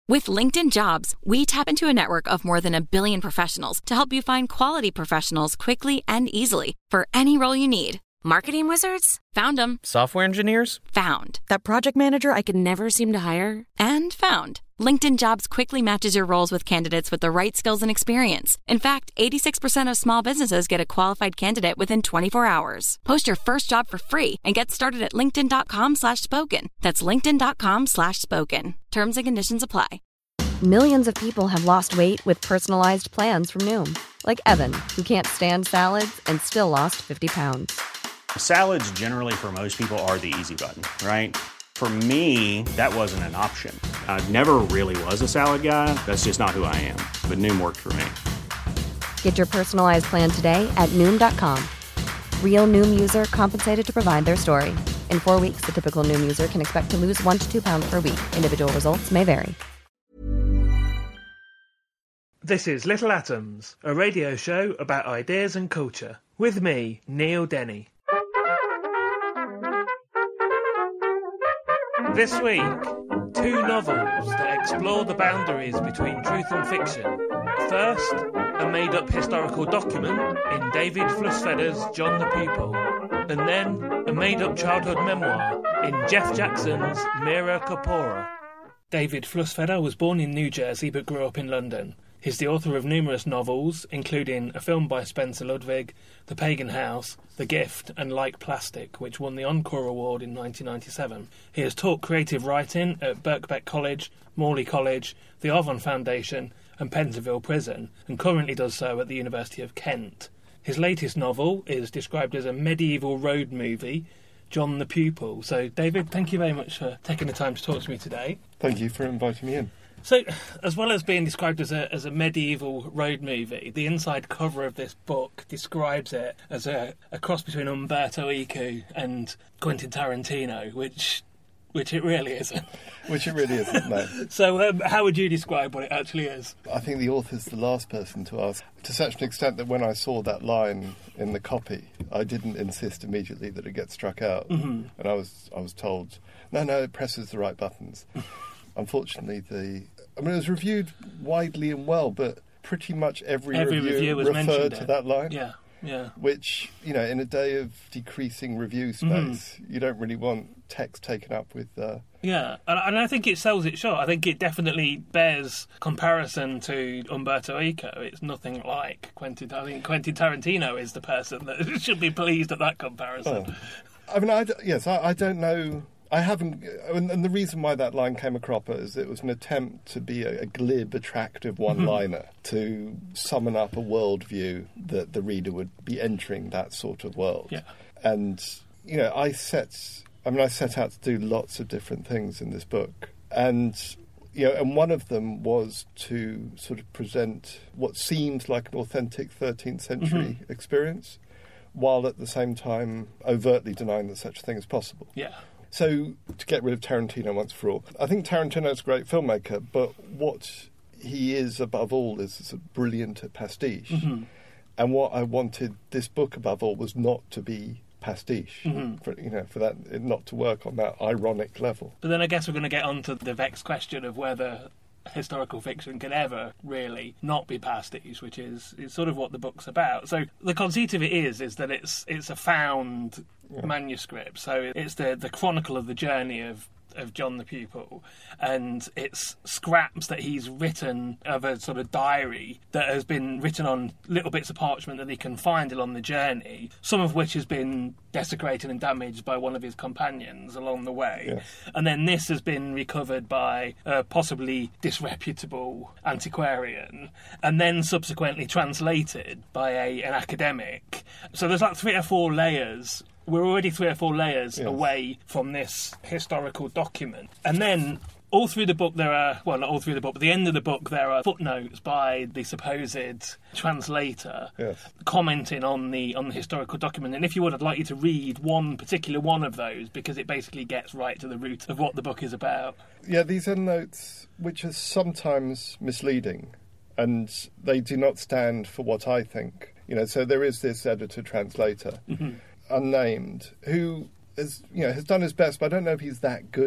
With LinkedIn Jobs, we tap into a network of more than 1 billion professionals to help you find quality professionals quickly and easily for any role you need. Marketing wizards? Found them. Software engineers? Found. That project manager I could never seem to hire? And found. LinkedIn Jobs quickly matches your roles with candidates with the right skills and experience. In fact, 86% of small businesses get a qualified candidate within 24 hours. Post your first job for free and get started at linkedin.com/spoken. That's linkedin.com/spoken. Terms and conditions apply. Millions of people have lost weight with personalized plans from Noom. Like Evan, who can't stand salads and still lost 50 pounds. Salads generally for most people are the easy button, right? For me, that wasn't an option. I never really was a salad guy. That's just not who I am. But Noom worked for me. Get your personalized plan today at Noom.com. Real Noom user compensated to provide their story. In 4 weeks, the typical Noom user can expect to lose 1 to 2 pounds per week. Individual results may vary. This is Little Atoms, a radio show about ideas and culture. With me, Neil Denny. This week, 2 novels that explore the boundaries between truth and fiction. First, a made-up historical document in David Flussfeder's John the Pupil, and then a made-up childhood memoir in Jeff Jackson's Mira Corpora. David Flussfeder was born in New Jersey but grew up in London. He's the author of numerous novels, including a film by Spencer Ludwig, The Pagan House, The Gift, and Like Plastic, which won the Encore Award in 1997. He has taught creative writing at Birkbeck College, Morley College, the Arvon Foundation, and Pentonville Prison, and currently does so at the University of Kent. His latest novel is described as a medieval road movie, John the Pupil. So, David, thank you very much for taking the time to talk to me today. Thank you for inviting me in. So, as well as being described as a medieval road movie, the inside cover of this book describes it as a cross between Umberto Eco and Quentin Tarantino, which it really isn't. Which it really isn't, no. So, how would you describe what it actually is? I think the author's the last person to ask, to such an extent that when I saw that line in the copy, I didn't insist immediately that it get struck out. Mm-hmm. And I was told, no, it presses the right buttons. Unfortunately, it was reviewed widely and well, but pretty much every review referred to that line. Yeah. Which, in a day of decreasing review space, you don't really want text taken up with... Yeah, and I think it sells it short. I think it definitely bears comparison to Umberto Eco. It's nothing like Quentin. I think Quentin Tarantino is the person that should be pleased at that comparison. I don't know... I haven't, and the reason why that line came across is it was an attempt to be a glib, attractive one-liner to summon up a worldview that the reader would be entering that sort of world. Yeah. And, I set out to do lots of different things in this book. And, and one of them was to sort of present what seemed like an authentic 13th century experience, while at the same time overtly denying that such a thing is possible. Yeah. So, to get rid of Tarantino once for all, I think Tarantino's a great filmmaker, but what he is above all is brilliant at pastiche. Mm-hmm. And what I wanted this book above all was not to be pastiche, for that not to work on that ironic level. But then I guess we're going to get on to the vexed question of whether historical fiction can ever really not be pastiche, which is sort of what the book's about. So the conceit of it is that it's a found manuscript. So it's the chronicle of the journey of John the Pupil, and it's scraps that he's written of a sort of diary that has been written on little bits of parchment that he can find along the journey, some of which has been desecrated and damaged by one of his companions along the way. Yes. And then this has been recovered by a possibly disreputable antiquarian, and then subsequently translated by an academic. So there's like 3 or 4 layers. We're already 3 or 4 layers away from this historical document. And then all through the book there are, well, not all through the book, but at the end of the book there are footnotes by the supposed translator commenting on the historical document. And if you would, I'd like you to read one particular one of those, because it basically gets right to the root of what the book is about. Yeah, these are notes which are sometimes misleading, and they do not stand for what I think. So there is this editor-translator, unnamed, who has done his best, but I don't know if he's that good,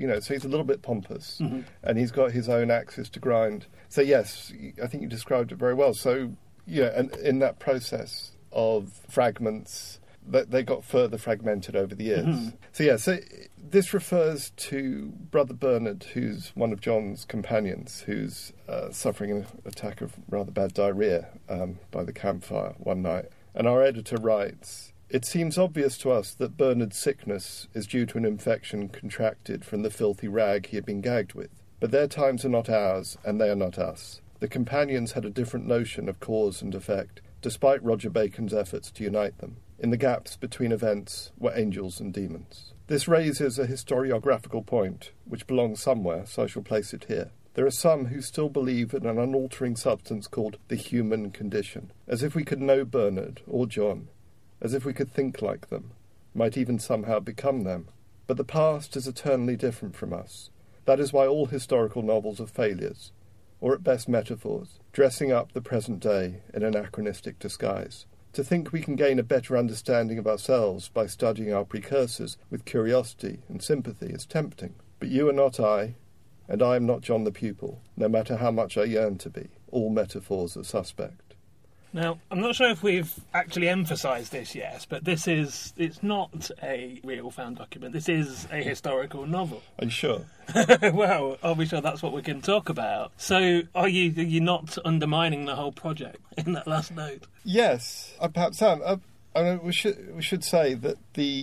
so he's a little bit pompous, and he's got his own axes to grind. So yes, I think you described it very well. So and in that process of fragments, they got further fragmented over the years. So this refers to Brother Bernard, who's one of John's companions, who's suffering an attack of rather bad diarrhoea by the campfire one night. And our editor writes, "It seems obvious to us that Bernard's sickness is due to an infection contracted from the filthy rag he had been gagged with. But their times are not ours, and they are not us. The companions had a different notion of cause and effect, despite Roger Bacon's efforts to unite them. In the gaps between events were angels and demons. This raises a historiographical point, which belongs somewhere, so I shall place it here. There are some who still believe in an unaltering substance called the human condition, as if we could know Bernard or John, as if we could think like them, might even somehow become them. But the past is eternally different from us. That is why all historical novels are failures, or at best metaphors, dressing up the present day in anachronistic disguise. To think we can gain a better understanding of ourselves by studying our precursors with curiosity and sympathy is tempting. But you are not I, and I am not John the pupil, no matter how much I yearn to be. All metaphors are suspect." Now, I'm not sure if we've actually emphasised this yet, but it's not a real found document. This is a historical novel. Are you sure? Well, I'll be sure that's what we can talk about. So, are you not undermining the whole project in that last note? Yes, I perhaps am. We should say that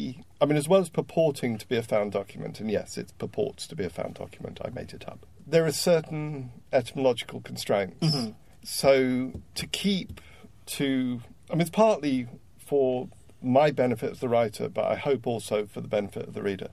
as well as purporting to be a found document, and yes, it purports to be a found document, I made it up, there are certain etymological constraints. So to keep to... it's partly for my benefit as the writer, but I hope also for the benefit of the reader.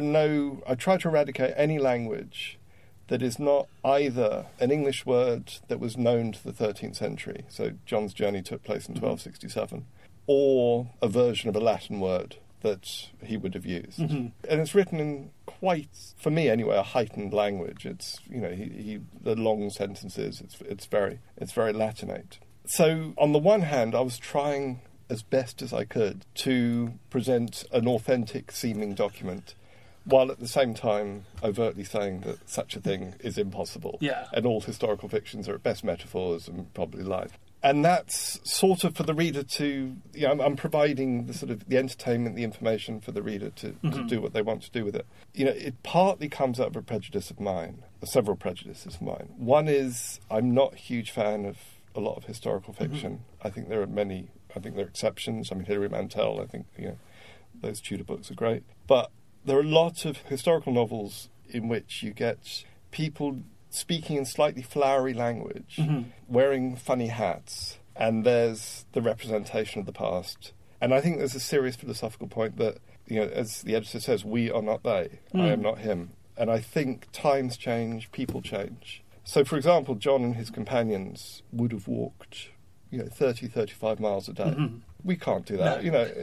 I try to eradicate any language that is not either an English word that was known to the 13th century, so John's journey took place in 1267, or a version of a Latin word that he would have used. And it's written in quite, for me anyway, a heightened language. It's, the long sentences, it's very Latinate. So on the one hand, I was trying as best as I could to present an authentic seeming document, while at the same time overtly saying that such a thing is impossible. Yeah. And all historical fictions are at best metaphors and probably lies. And that's sort of for the reader to... I'm providing the sort of the entertainment, the information for the reader to do what they want to do with it. It partly comes out of a prejudice of mine, several prejudices of mine. One is I'm not a huge fan of a lot of historical fiction. I think there are exceptions. Hilary Mantel, I think, those Tudor books are great. But there are a lot of historical novels in which you get people speaking in slightly flowery language, wearing funny hats, and there's the representation of the past. And I think there's a serious philosophical point that, as the editor says, we are not they, I am not him. And I think times change, people change. So, for example, John and his companions would have walked, 30, 35 miles a day. We can't do that,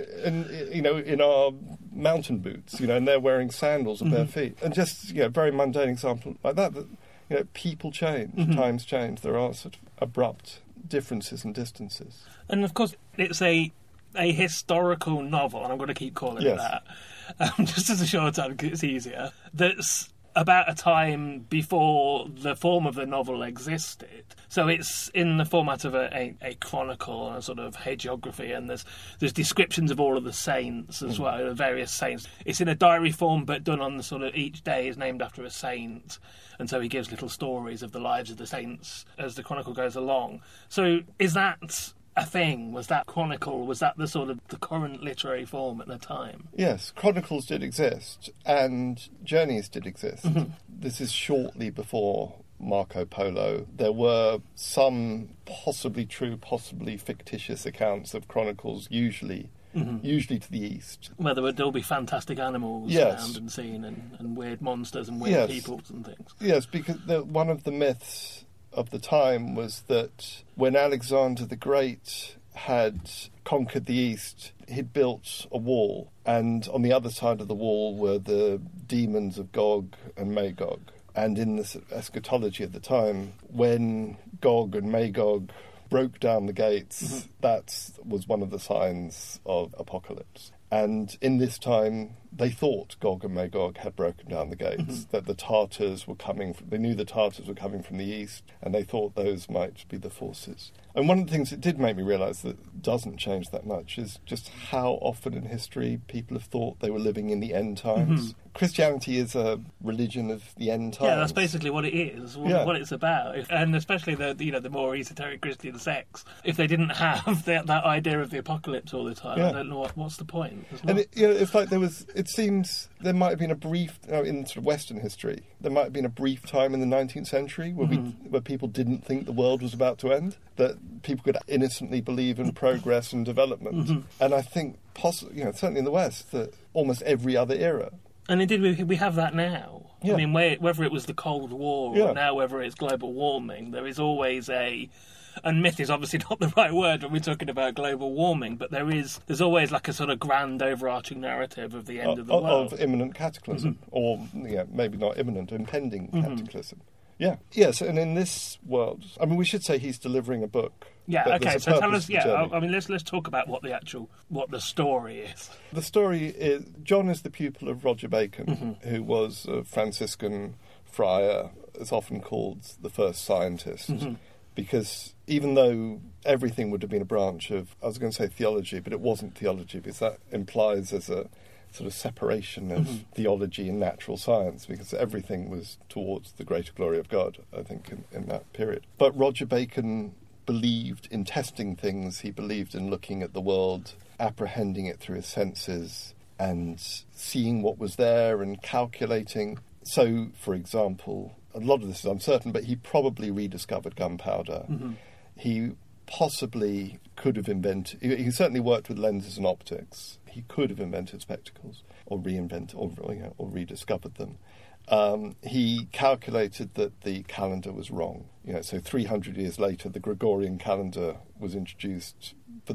in our mountain boots, and they're wearing sandals and bare feet. And just, very mundane example like that, people change, times change. There are sort of abrupt differences and distances. And, of course, it's a historical novel, and I'm going to keep calling it that, just as a shorthand, because it's easier, that's about a time before the form of the novel existed. So it's in the format of a chronicle and a sort of hagiography, and there's descriptions of all of the saints as well, the various saints. It's in a diary form, but done on the sort of each day is named after a saint, and so he gives little stories of the lives of the saints as the chronicle goes along. So is that a thing? Was that chronicle? Was that the sort of the current literary form at the time? Yes, chronicles did exist, and journeys did exist. This is shortly before Marco Polo. There were some possibly true, possibly fictitious accounts of chronicles, usually to the east. Where there'll be fantastic animals found and seen, and weird monsters and weird peoples and things. Yes, because one of the myths of the time was that when Alexander the Great had conquered the East, he'd built a wall, and on the other side of the wall were the demons of Gog and Magog. And in the eschatology of the time, when Gog and Magog broke down the gates, that was one of the signs of apocalypse. And in this time, they thought Gog and Magog had broken down the gates, that the Tartars were coming. They knew the Tartars were coming from the east, and they thought those might be the forces. And one of the things it did make me realise that doesn't change that much is just how often in history people have thought they were living in the end times. Christianity is a religion of the end times. Yeah, that's basically what it is, what it's about. And especially the more esoteric Christian sects, if they didn't have that idea of the apocalypse all the time, I don't know what's the point. And it's like it seems there might have been a brief, in sort of Western history, there might have been a brief time in the 19th century where people didn't think the world was about to end, that people could innocently believe in progress and development. And I think, certainly in the West, that almost every other era. And indeed, we have that now. Yeah. I mean, whether it was the Cold War or now whether it's global warming, there is always and myth is obviously not the right word when we're talking about global warming, but there's always like a sort of grand overarching narrative of the end of the world. Of imminent cataclysm, or maybe not imminent, impending cataclysm. Yeah. Yes, and in this world, I mean, we should say he's delivering a book. Yeah, okay, so tell us, I mean, let's talk about what the story is. The story is, John is the pupil of Roger Bacon, who was a Franciscan friar, is often called the first scientist, because even though everything would have been a branch of, I was going to say theology, but it wasn't theology, because that implies there's a sort of separation of theology and natural science, because everything was towards the greater glory of God, I think, in that period. But Roger Bacon believed in testing things. He believed in looking at the world, apprehending it through his senses, and seeing what was there and calculating. So, for example, a lot of this is uncertain, but he probably rediscovered gunpowder. He possibly could have invented... He certainly worked with lenses and optics. He could have invented spectacles or reinvented or rediscovered them. He calculated that the calendar was wrong. So 300 years later, the Gregorian calendar was introduced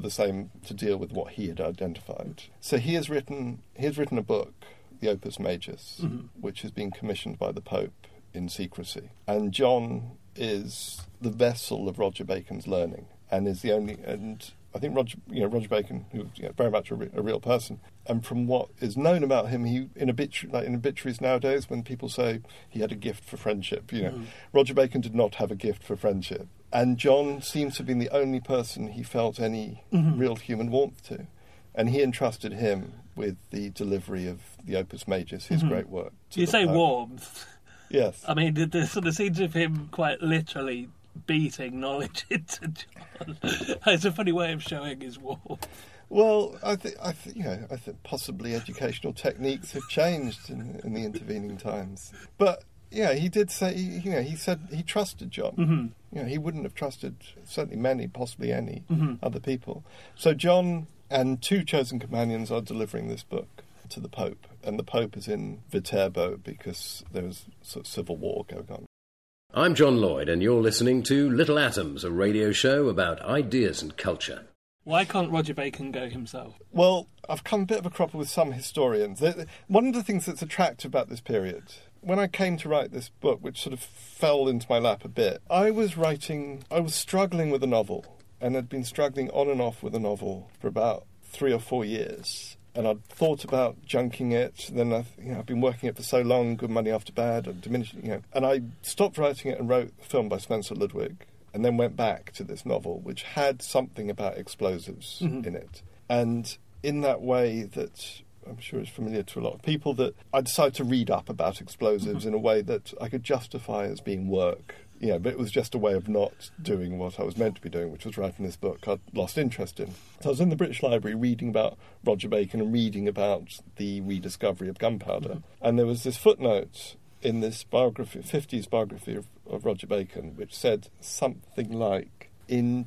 to deal with what he had identified. So he has written a book, the Opus Majus, which has been commissioned by the Pope in secrecy. And John is the vessel of Roger Bacon's learning, and is the only. And I think Roger Bacon, who was very much a real person, and from what is known about him, in obituaries nowadays, when people say he had a gift for friendship, Roger Bacon did not have a gift for friendship, and John seems to have been the only person he felt any real human warmth to, and he entrusted him with the delivery of the Opus Majus, his great work. You say warmth. Yes. I mean, the sort of scenes of him quite literally beating knowledge into John. It's a funny way of showing his warmth. Well, I think possibly educational techniques have changed in the intervening times. But he did say, he said he trusted John. He wouldn't have trusted certainly many, possibly any other people. So John and two chosen companions are delivering this book to the Pope, and the Pope is in Viterbo because there was sort of civil war going on. I'm John Lloyd, and you're listening to Little Atoms, a radio show about ideas and culture. Why can't Roger Bacon go himself? Well, I've come a bit of a cropper with some historians. One of the things that's attractive about this period, when I came to write this book, which sort of fell into my lap a bit, I was struggling with a novel, and had been struggling on and off with a novel for about 3 or 4 years. And I'd thought about junking it. Then I've been working it for so long, good money after bad, and diminishing. And I stopped writing it and wrote a film by Spencer Ludwig, and then went back to this novel, which had something about explosives in it. And in that way that I'm sure is familiar to a lot of people, that I decided to read up about explosives in a way that I could justify as being work. But it was just a way of not doing what I was meant to be doing, which was writing this book I'd lost interest in. So I was in the British Library reading about Roger Bacon and reading about the rediscovery of gunpowder. And there was this footnote in this biography, 50s biography of Roger Bacon, which said something like, in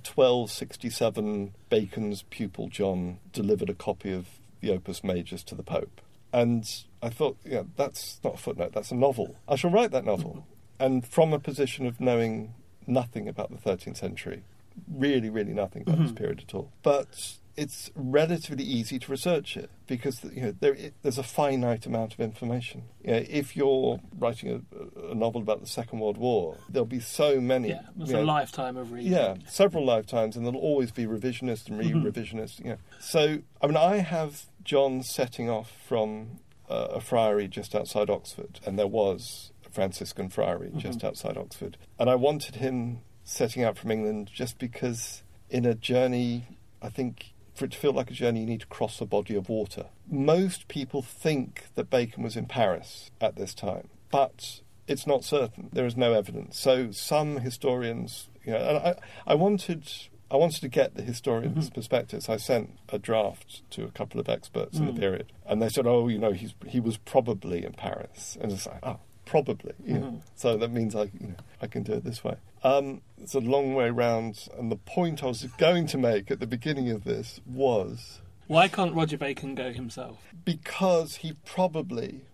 1267, Bacon's pupil John delivered a copy of the Opus Majus to the Pope. And I thought, that's not a footnote, that's a novel. I shall write that novel. And from a position of knowing nothing about the 13th century, really, really nothing about this period at all. But it's relatively easy to research it because there's a finite amount of information. If you're writing a novel about the Second World War, there'll be so many. Yeah, it's a lifetime of reading. Yeah, several lifetimes, and there'll always be revisionist and re-revisionist. So, I mean, I have John setting off from a friary just outside Oxford, and there was a Franciscan friary just outside Oxford. And I wanted him setting out from England just because in a journey, I think for it to feel like a journey, you need to cross a body of water. Most people think that Bacon was in Paris at this time, but it's not certain. There is no evidence. So some historians, and I wanted to get the historians' perspectives. I sent a draft to a couple of experts in the period, and they said, he was probably in Paris. And it's like, probably. So that means I can do it this way. It's a long way round, and the point I was going to make at the beginning of this was... Why can't Roger Bacon go himself? Because he probably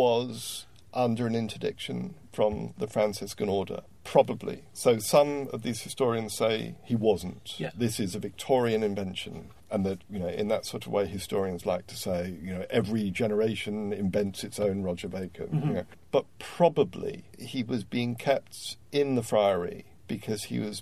was under an interdiction from the Franciscan order. Probably. So some of these historians say he wasn't. Yeah. This is a Victorian invention. And that, in that sort of way, historians like to say, every generation invents its own Roger Bacon. But probably he was being kept in the friary because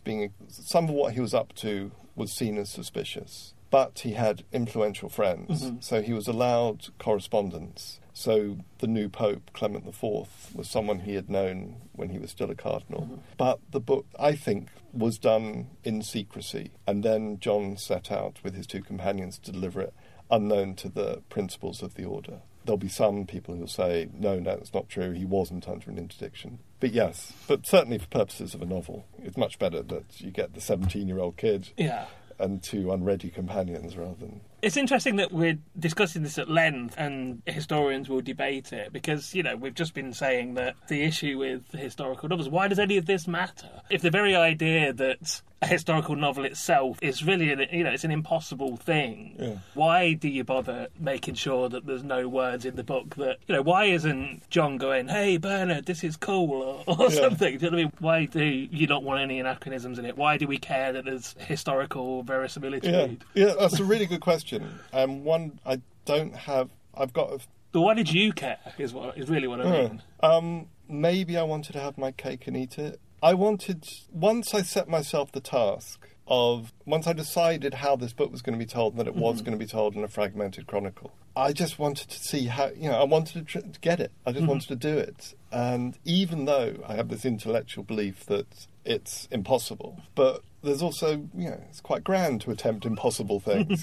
some of what he was up to was seen as suspicious. But he had influential friends, so he was allowed correspondence. So the new Pope, Clement IV, was someone he had known when he was still a cardinal. But the book, I think, was done in secrecy. And then John set out with his two companions to deliver it, unknown to the principals of the order. There'll be some people who'll say, no, it's not true, he wasn't under an interdiction. But yes, but certainly for purposes of a novel, it's much better that you get the 17-year-old kid and two unready companions rather than... It's interesting that we're discussing this at length and historians will debate it because, we've just been saying that the issue with historical novels, why does any of this matter? If the very idea that a historical novel itself is really, it's an impossible thing, why do you bother making sure that there's no words in the book that, why isn't John going, hey, Bernard, this is cool or something? Do you know what I mean? Why do you not want any anachronisms in it? Why do we care that there's historical verisimilitude? Yeah, that's a really good question. One I don't have. I've got. But why did you care? Is really what I mean. Maybe I wanted to have my cake and eat it. Once I set myself the task of, once I decided how this book was going to be told and that it was going to be told in a fragmented chronicle, I just wanted to see how, I wanted to get it. I just wanted to do it. And even though I have this intellectual belief that it's impossible, but there's also, it's quite grand to attempt impossible things,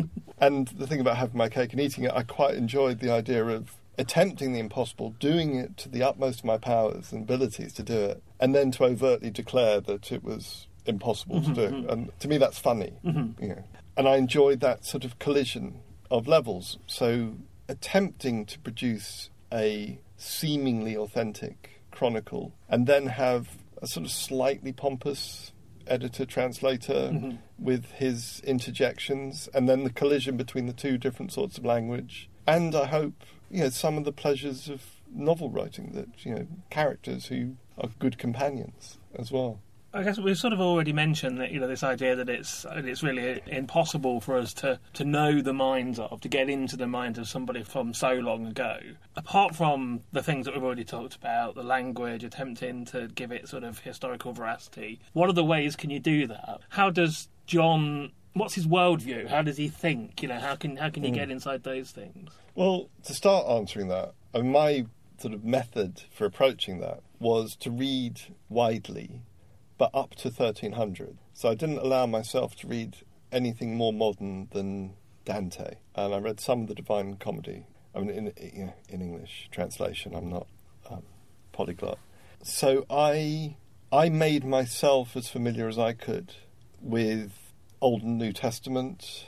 And the thing about having my cake and eating it, I quite enjoyed the idea of attempting the impossible, doing it to the utmost of my powers and abilities to do it, and then to overtly declare that it was impossible to do. And to me, that's funny, And I enjoyed that sort of collision of levels. So attempting to produce a seemingly authentic chronicle and then have a sort of slightly pompous editor-translator with his interjections, and then the collision between the two different sorts of language. And I hope, some of the pleasures of novel writing, that, characters who are good companions as well. I guess we've sort of already mentioned that, this idea that it's really impossible for us to know the minds of, to get into the minds of somebody from so long ago. Apart from the things that we've already talked about, the language, attempting to give it sort of historical veracity, what other ways can you do that? How does John... What's his worldview? How does he think? How can you get inside those things? Well, to start answering that, my sort of method for approaching that was to read widely, but up to 1300. So I didn't allow myself to read anything more modern than Dante. And I read some of the Divine Comedy. In English translation. I'm not polyglot. So I made myself as familiar as I could with Old and New Testament.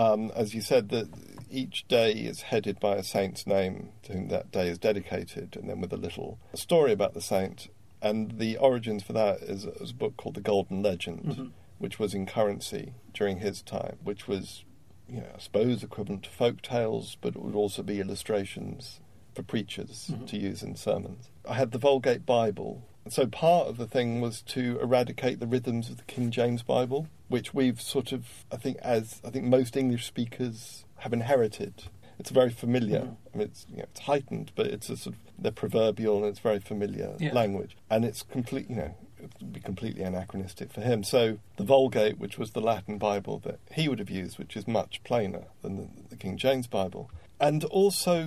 As you said, that each day is headed by a saint's name to whom that day is dedicated, and then with a little story about the saint. And the origins for that is a book called The Golden Legend, which was in currency during his time, which was, I suppose, equivalent to folk tales, but it would also be illustrations for preachers to use in sermons. I had the Vulgate Bible. So part of the thing was to eradicate the rhythms of the King James Bible, which we've sort of, I think most English speakers have inherited. It's very familiar. It's heightened, but it's a sort of, they're proverbial and it's very familiar language. And it's it would be completely anachronistic for him. So the Vulgate, which was the Latin Bible that he would have used, which is much plainer than the King James Bible. And also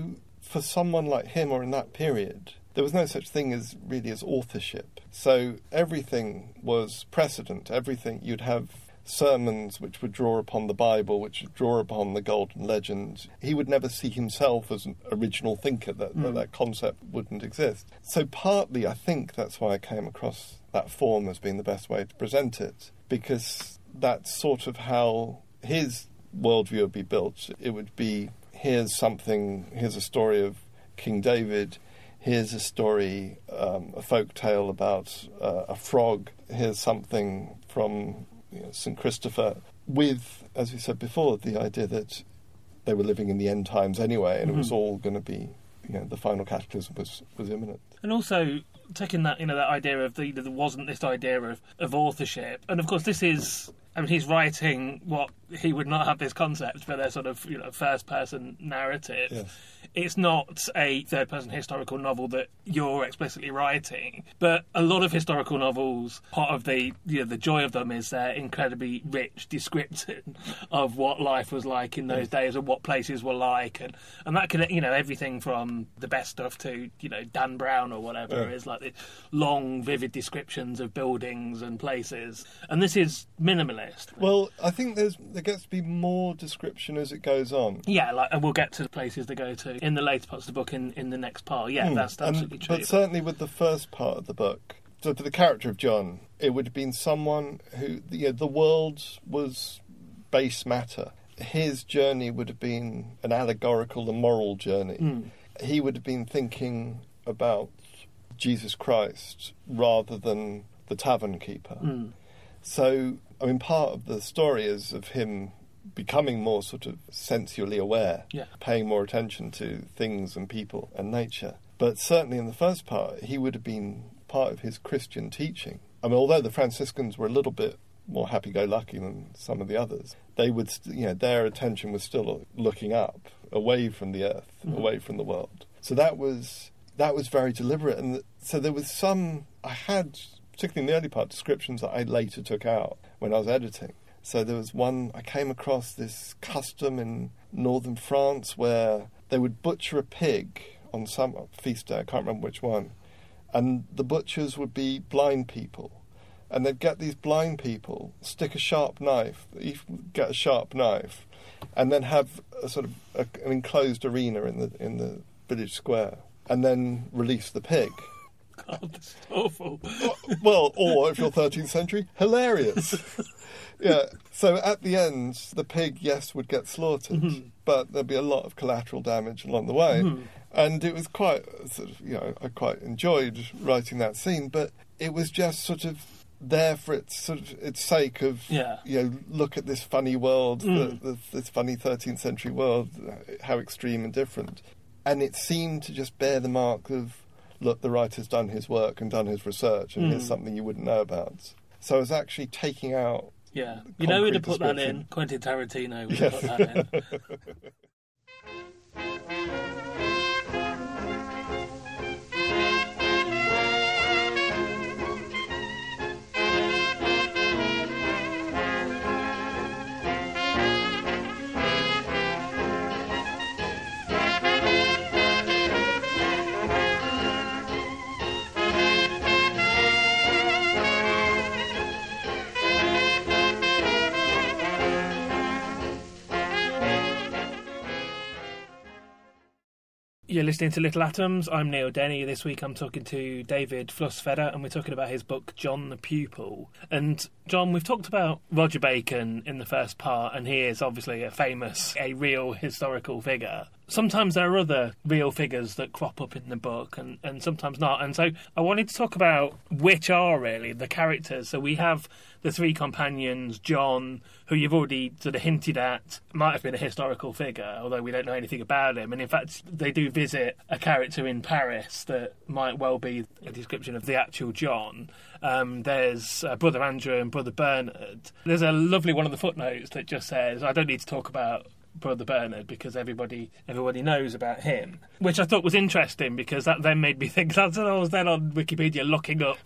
for someone like him, or in that period, there was no such thing as authorship. So everything was precedent. Everything, you'd have sermons which would draw upon the Bible, which would draw upon the Golden Legend. He would never see himself as an original thinker, that concept wouldn't exist. So partly I think that's why I came across that form as being the best way to present it, because that's sort of how his worldview would be built. It would be, here's a story of King David, here's a story, a folk tale about a frog, here's something from St. Christopher, with, as we said before, the idea that they were living in the end times anyway, and it was all going to be, the final cataclysm was imminent. And also taking that, that idea of there wasn't this idea of authorship, and of course this is, he's writing what he would not have this concept, but a sort of first-person narrative. Yes. It's not a third-person historical novel that you're explicitly writing, but a lot of historical novels, part of the joy of them is their incredibly rich description of what life was like in those days and what places were like, and that can everything from the best stuff to Dan Brown or whatever is like the long, vivid descriptions of buildings and places, and this is minimalist. Well, I think there gets to be more description as it goes on. Yeah, and we'll get to the places they go to in the later parts of the book in the next part. Yeah, that's absolutely true. But certainly with the first part of the book, so for the character of John, it would have been someone who, the world was base matter. His journey would have been an allegorical and moral journey. He would have been thinking about Jesus Christ rather than the tavern keeper. So, part of the story is of him becoming more sort of sensually aware, paying more attention to things and people and nature. But certainly in the first part, he would have been part of his Christian teaching. Although the Franciscans were a little bit more happy-go-lucky than some of the others, they would, their attention was still looking up, away from the earth, away from the world. So that was very deliberate. And so there was I had, particularly in the early part, descriptions that I later took out when I was editing. So there was one, I came across this custom in northern France where they would butcher a pig on some feast day, I can't remember which one, and the butchers would be blind people. And they'd get these blind people, stick a sharp knife, each get a sharp knife, and then have a sort of an enclosed arena in the village square, and then release the pig. God, that's awful. Well, or if you're 13th century, hilarious. Yeah. So at the end, the pig, would get slaughtered, but there'd be a lot of collateral damage along the way. And it was quite I quite enjoyed writing that scene, but it was just sort of there for its sake of look at this funny world, this funny 13th century world, how extreme and different. And it seemed to just bear the mark of, look, the writer's done his work and done his research, and here's something you wouldn't know about. So I was actually taking out... Yeah. You know who'd have put that in? Quentin Tarantino would have put that in. You're listening to Little Atoms. I'm Neil Denny. This week I'm talking to David Flussfeder, and we're talking about his book, John the Pupil. And, John, we've talked about Roger Bacon in the first part, and he is obviously a real historical figure. Sometimes there are other real figures that crop up in the book, and sometimes not. And so I wanted to talk about which are really the characters. So we have the three companions, John, who you've already sort of hinted at might have been a historical figure, although we don't know anything about him. And in fact, they do visit a character in Paris that might well be a description of the actual John. There's Brother Andrew and Brother Bernard. There's a lovely one of the footnotes that just says, I don't need to talk about Brother Bernard because everybody knows about him, which I thought was interesting because that then made me think. That's when I was then on Wikipedia looking up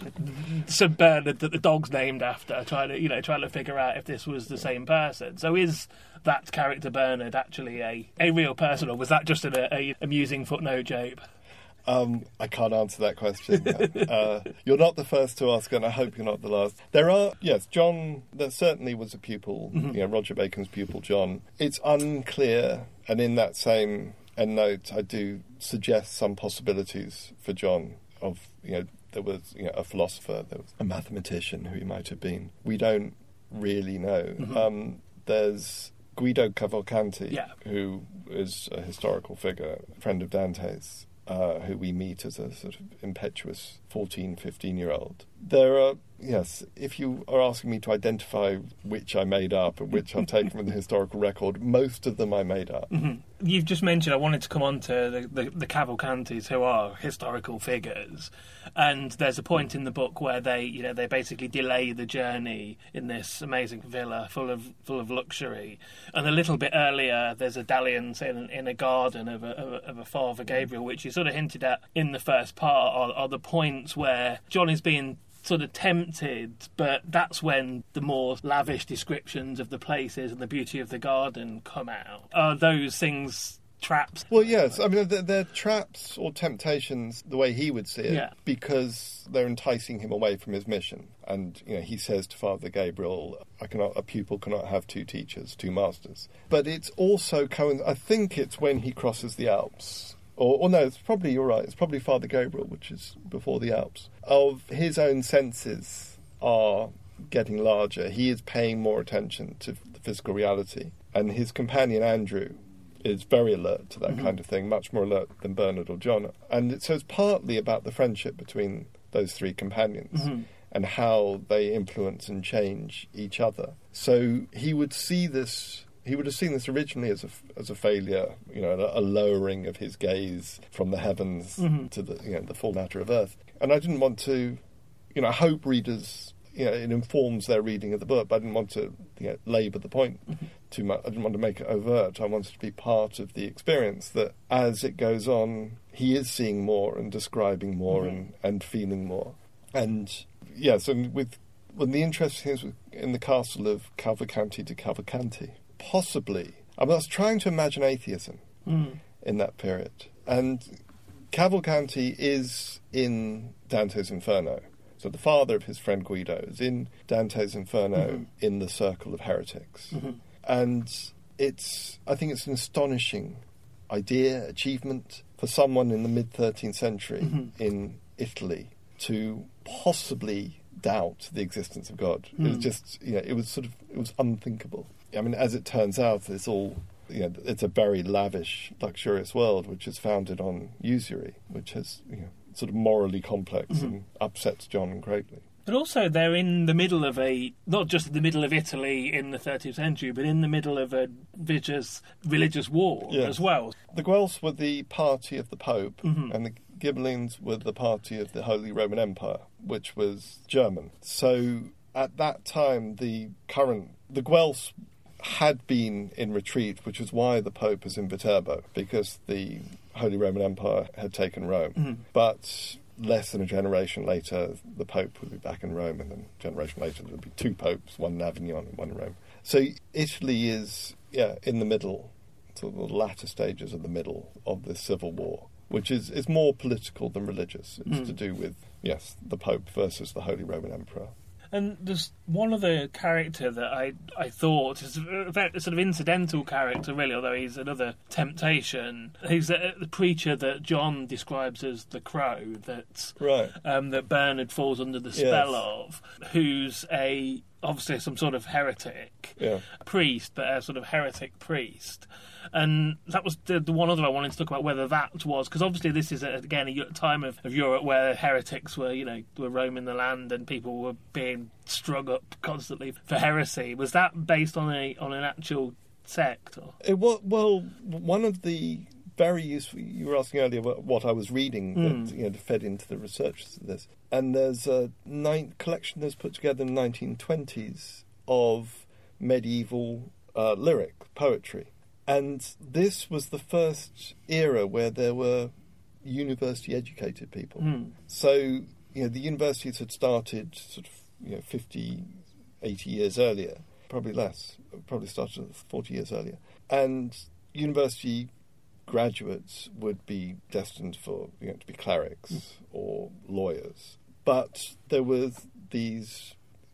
St Bernard that the dog's named after, trying to figure out if this was the same person. So is that character Bernard actually a real person, or was that just an amusing footnote, Jabe? I can't answer that question. You're not the first to ask, and I hope you're not the last. John, there certainly was a pupil, Roger Bacon's pupil, John. It's unclear, and in that same endnote, I do suggest some possibilities for John of, there was a philosopher, there was a mathematician who he might have been. We don't really know. There's Guido Cavalcanti, who is a historical figure, a friend of Dante's, who we meet as a sort of impetuous 14, 15-year-old. There are, if you are asking me to identify which I made up and which I've taken from the historical record, most of them I made up. Mm-hmm. You've just mentioned, I wanted to come on to the Cavalcantis, who are historical figures, and there's a point in the book where they basically delay the journey in this amazing villa full of luxury, and a little bit earlier there's a dalliance in a garden of a Father Gabriel, which you sort of hinted at in the first part, are the points where John is being sort of tempted, but that's when the more lavish descriptions of the places and the beauty of the garden come out. Are those things traps? Well, yes. I mean, they're traps or temptations, the way he would see it, because they're enticing him away from his mission. And, he says to Father Gabriel, a pupil cannot have two teachers, two masters. But it's also, I think it's when he crosses the Alps. Or no, it's probably, you're right, it's probably Father Gabriel, which is before the Alps. Of his own senses are getting larger. He is paying more attention to the physical reality. And his companion, Andrew, is very alert to that kind of thing, much more alert than Bernard or John. And so it's partly about the friendship between those three companions and how they influence and change each other. So he would see this... He would have seen this originally as a failure, a lowering of his gaze from the heavens to the full matter of earth. And I didn't want to, I hope readers, it informs their reading of the book, but I didn't want to labour the point too much. I didn't want to make it overt. I wanted to be part of the experience that as it goes on, he is seeing more and describing more and feeling more. And yes, and the interesting thing is in the castle of Cavalcanti to Cavalcanti. Possibly. I was trying to imagine atheism in that period. And Cavalcanti is in Dante's Inferno. So the father of his friend Guido is in Dante's Inferno in the circle of heretics. And I think it's an astonishing idea, achievement for someone in the mid-13th century in Italy to possibly doubt the existence of God. It was just, it was unthinkable. I mean, as it turns out, it's all, it's a very lavish, luxurious world which is founded on usury, which has, sort of morally complex and upsets John greatly. But also they're in the middle of not just in the middle of Italy in the 13th century, but in the middle of a vicious religious war as well. The Guelphs were the party of the Pope, and the Ghibellines were the party of the Holy Roman Empire, which was German. So at that time, the Guelphs had been in retreat, which is why the Pope is in Viterbo, because the Holy Roman Empire had taken Rome. But less than a generation later, the Pope would be back in Rome, and then a generation later there would be two popes, one in Avignon and one in Rome. So Italy is, in the middle, sort of the latter stages of the middle of this civil war, which is more political than religious. It's to do with, the Pope versus the Holy Roman Emperor. And there's one other character that I thought is a sort of incidental character, really, although he's another temptation. He's the preacher that John describes as the crow that Bernard falls under the spell of, who's obviously some sort of heretic priest, but a sort of heretic priest. And that was the one other I wanted to talk about, whether that was... Because obviously this is, again, a time of Europe where heretics were roaming the land and people were being strung up constantly for heresy. Was that based on an actual sect? Or? It was, well, one of the very useful... You were asking earlier what I was reading that fed into the research of this. And there's a collection that's put together in the 1920s of medieval lyric poetry. And this was the first era where there were university-educated people. So, the universities had started sort of, 50, 80 years earlier, probably less, probably started 40 years earlier. And university graduates would be destined for, to be clerics or lawyers. But there were these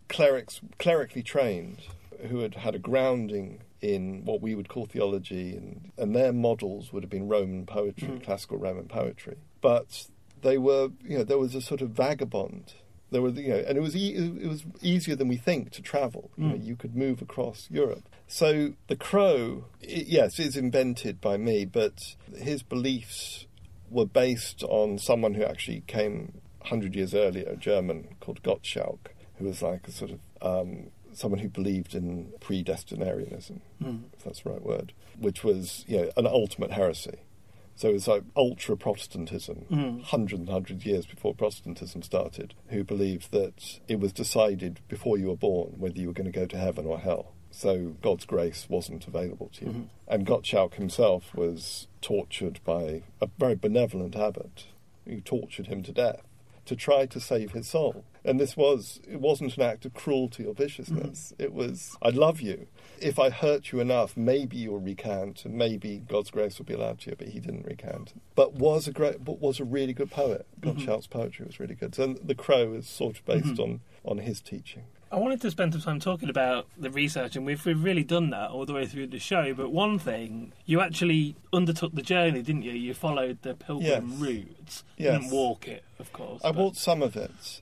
clerically trained who had had a grounding in what we would call theology, and their models would have been Roman poetry, classical Roman poetry. But they were, there was a sort of vagabond. There were, and it was easier than we think to travel. You could move across Europe. So the Crow, yes, is invented by me, but his beliefs were based on someone who actually came 100 years earlier, a German called Gottschalk, who was like a sort of someone who believed in predestinarianism, if that's the right word, which was an ultimate heresy. So it was like ultra-Protestantism, hundreds years before Protestantism started, who believed that it was decided before you were born whether you were going to go to heaven or hell. So God's grace wasn't available to you. And Gottschalk himself was tortured by a very benevolent abbot who tortured him to death to try to save his soul. And it wasn't an act of cruelty or viciousness. It was, I love you. If I hurt you enough, maybe you'll recant, and maybe God's grace will be allowed to you. But he didn't recant. But was a really good poet. Gottschalk's poetry was really good. So The Crow is sort of based on his teaching. I wanted to spend some time talking about the research, and we've really done that all the way through the show. But one thing, you actually undertook the journey, didn't you? You followed the pilgrim route. You didn't walk it, of course. I walked some of it.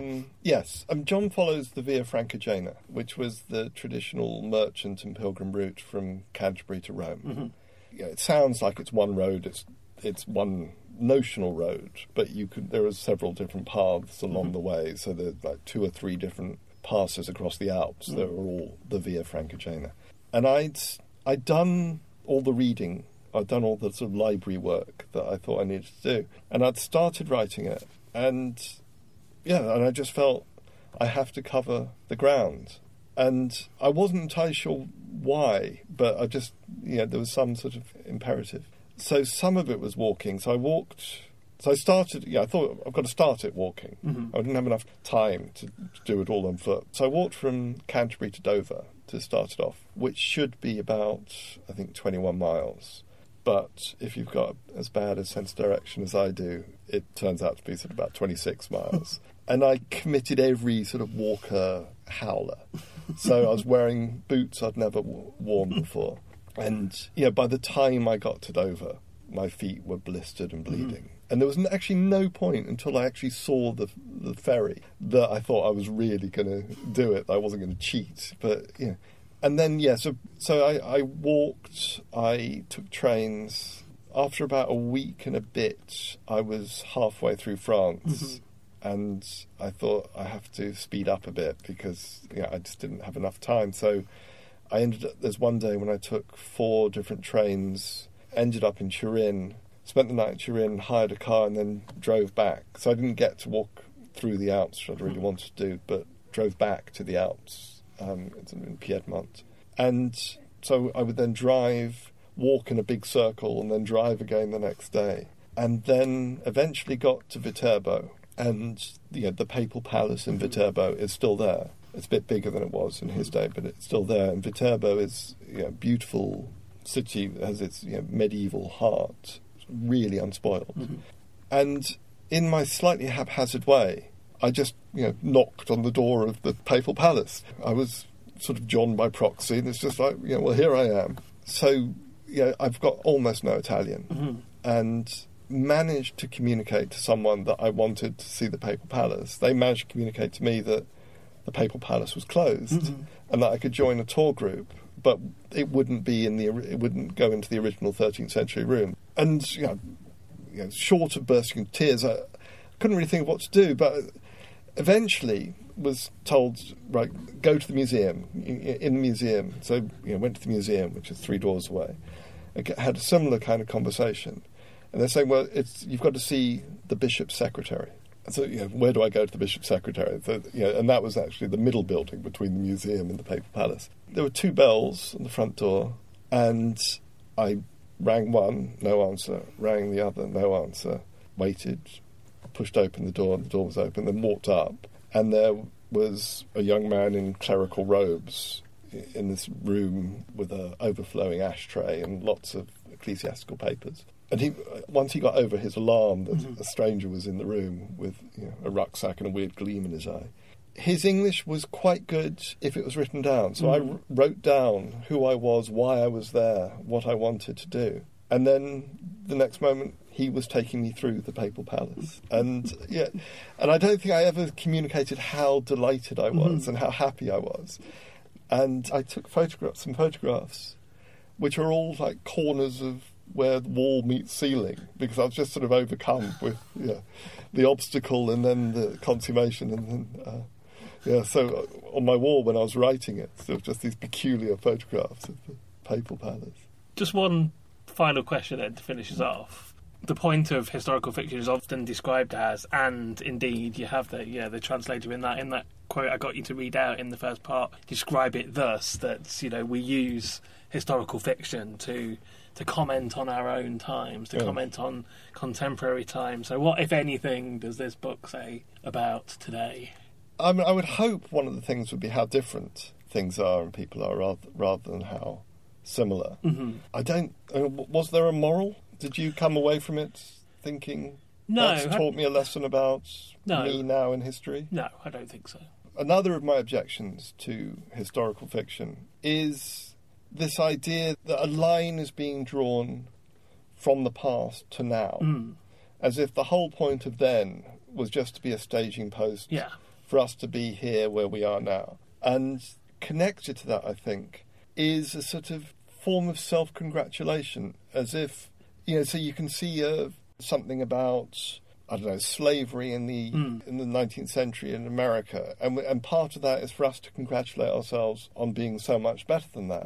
Yes. John follows the Via Francigena, which was the traditional merchant and pilgrim route from Canterbury to Rome. It sounds like it's one road. It's one notional road, but there are several different paths along the way. So there's like 2 or 3 different passes across the Alps. They were all the Via Francigena. And I'd done all the reading. I'd done all the sort of library work that I thought I needed to do. And I'd started writing it. And I just felt I have to cover the ground. And I wasn't entirely sure why, but I just, there was some sort of imperative. So some of it was walking. So I walked. So I started, I thought I've got to start it walking. I didn't have enough time to do it all on foot. So I walked from Canterbury to Dover to start it off, which should be about, I think, 21 miles. But if you've got as bad a sense of direction as I do, it turns out to be sort of about 26 miles. And I committed every sort of walker howler. So I was wearing boots I'd never worn before. And, by the time I got to Dover, my feet were blistered and bleeding. And there was actually no point until I actually saw the ferry that I thought I was really going to do it. I wasn't going to cheat. But, And then, so I walked, I took trains. After about a week and a bit, I was halfway through France. And I thought I have to speed up a bit because I just didn't have enough time. So there's one day when I took 4 different trains, ended up in Turin, spent the night in Turin, hired a car, and then drove back. So I didn't get to walk through the Alps, which I really wanted to do, but drove back to the Alps. It's in Piedmont. And so I would then walk in a big circle, and then drive again the next day. And then eventually got to Viterbo. And the Papal Palace in Viterbo is still there. It's a bit bigger than it was in his day, but it's still there. And Viterbo is a beautiful city that has its medieval heart, really unspoiled. And in my slightly haphazard way, I just knocked on the door of the Papal Palace. I was sort of John by proxy, and it's just like, well, here I am. So I've got almost no Italian, and managed to communicate to someone that I wanted to see the Papal Palace. They managed to communicate to me that the Papal Palace was closed and that I could join a tour group, but it wouldn't go into the original 13th century room. And short of bursting into tears, I couldn't really think of what to do. But eventually was told, right, go to the museum. In the museum, so went to the museum, which is 3 doors away. I had a similar kind of conversation, and they're saying, well, you've got to see the bishop's secretary. So, where do I go to the bishop's secretary? So, and that was actually the middle building between the museum and the Papal Palace. There were 2 bells on the front door, and I rang one, no answer, rang the other, no answer, waited, pushed open the door was open, then walked up, and there was a young man in clerical robes in this room with an overflowing ashtray and lots of ecclesiastical papers. And once he got over his alarm that a stranger was in the room with a rucksack and a weird gleam in his eye, his English was quite good if it was written down. So I wrote down who I was, why I was there, what I wanted to do. And then the next moment, he was taking me through the Papal Palace. And I don't think I ever communicated how delighted I was and how happy I was. And I took some photographs, which are all like corners of where the wall meets ceiling, because I was just sort of overcome with the obstacle and then the consummation. And then, so on my wall when I was writing it, there were just these peculiar photographs of the Papal Palace. Just one final question then to finish us off. The point of historical fiction is often described as, and indeed you have the translator in that quote I got you to read out in the first part, describe it thus, that we use historical fiction to comment on our own times, to comment on contemporary times. So what, if anything, does this book say about today? I mean, I would hope one of the things would be how different things are and people are rather than how similar. Was there a moral? Did you come away from it thinking, that's taught me a lesson about me now in history? No, I don't think so. Another of my objections to historical fiction is this idea that a line is being drawn from the past to now, as if the whole point of then was just to be a staging post for us to be here where we are now. And connected to that, I think, is a sort of form of self-congratulation, as if, so you can see something about, I don't know, slavery in the 19th century in America, and part of that is for us to congratulate ourselves on being so much better than that.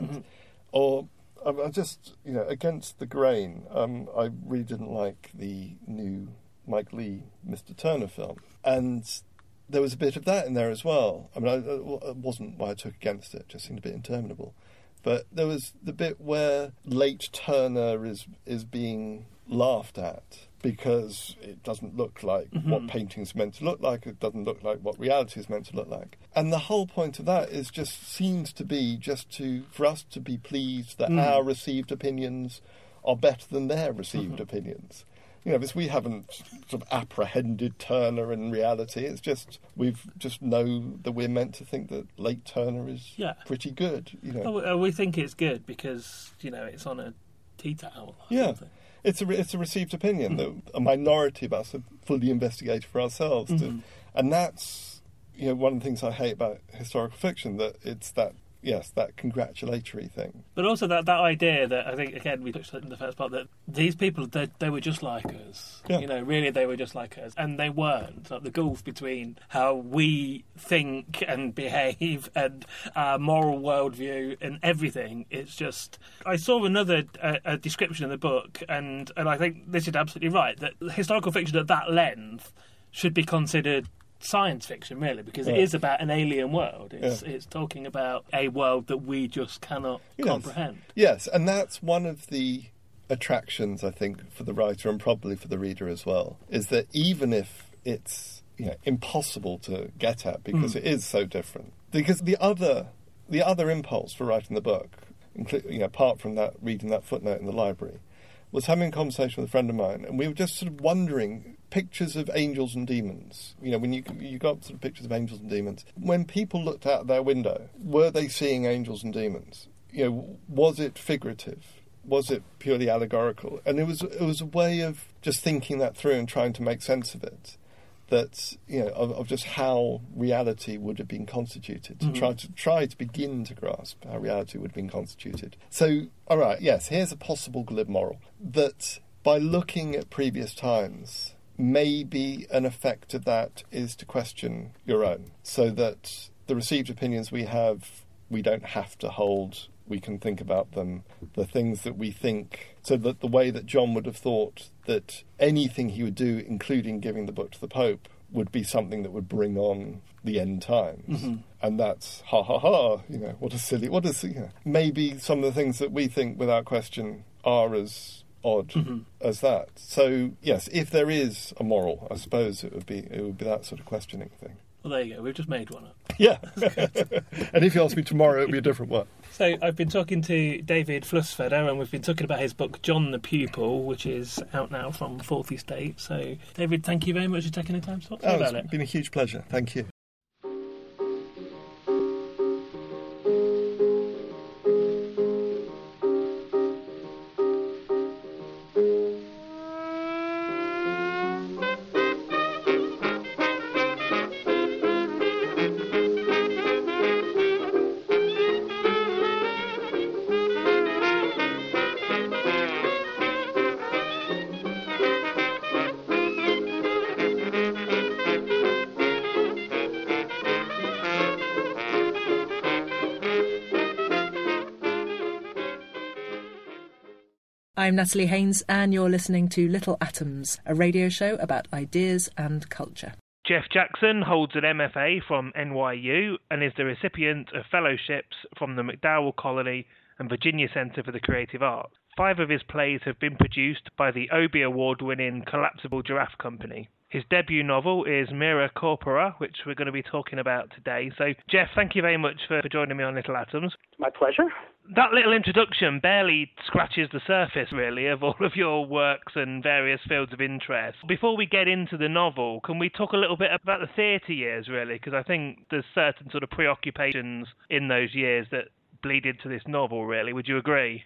Or I just, against the grain, I really didn't like the new Mike Leigh Mr. Turner film, and there was a bit of that in there as well. I mean, it wasn't why I took against it, it just seemed a bit interminable. But there was the bit where late Turner is being laughed at because it doesn't look like what painting's meant to look like, it doesn't look like what reality is meant to look like. And the whole point of that seems to be for us to be pleased that our received opinions are better than their received opinions. Because we haven't sort of apprehended Turner in reality. It's just, we've just know that we're meant to think that late Turner is pretty good. We think it's good because, it's on a tea towel or something. It's a received opinion that a minority of us have fully investigated for ourselves. And that's, one of the things I hate about historical fiction, that it's that congratulatory thing. But also that idea that I think, again, we touched on in the first part, that these people, they were just like us. Really they were just like us. And they weren't. Like the gulf between how we think and behave and our moral worldview and everything, it's just... I saw another a description in the book, and I think this is absolutely right, that historical fiction at that length should be considered science fiction, really, because it is about an alien world. It's talking about a world that we just cannot comprehend. Yes, and that's one of the attractions, I think, for the writer and probably for the reader as well, is that even if it's impossible to get at because it is so different, because the other impulse for writing the book, apart from that reading that footnote in the library, was having a conversation with a friend of mine, and we were just sort of wondering, pictures of angels and demons. When you got sort of pictures of angels and demons, when people looked out their window, were they seeing angels and demons? Was it figurative? Was it purely allegorical? And it was a way of just thinking that through and trying to make sense of it. That of just how reality would have been constituted, to try to begin to grasp how reality would have been constituted. So, all right, yes, here's a possible glib moral, that by looking at previous times, maybe an effect of that is to question your own, so that the received opinions we have, we don't have to hold. We can think about them, the things that we think, so that the way that John would have thought that anything he would do, including giving the book to the Pope, would be something that would bring on the end times. And that's, what a silly, maybe some of the things that we think without question are as odd as that. So, yes, if there is a moral, I suppose it would be that sort of questioning thing. Well, there you go. We've just made one up. Yeah. And if you ask me tomorrow, it would be a different one. So I've been talking to David Flussfeder, and we've been talking about his book, John the Pupil, which is out now from Fourth Estate. So, David, thank you very much for taking the time to talk to me about it. It's been a huge pleasure. Thank you. I'm Natalie Haynes, and you're listening to Little Atoms, a radio show about ideas and culture. Jeff Jackson holds an MFA from NYU and is the recipient of fellowships from the MacDowell Colony and Virginia Center for the Creative Arts. 5 of his plays have been produced by the Obie Award-winning Collapsible Giraffe Company. His debut novel is Mira Corpora, which we're going to be talking about today. So, Jeff, thank you very much for joining me on Little Atoms. My pleasure. That little introduction barely scratches the surface, really, of all of your works and various fields of interest. Before we get into the novel, can we talk a little bit about the theatre years, really? Because I think there's certain sort of preoccupations in those years that bleed into this novel, really. Would you agree?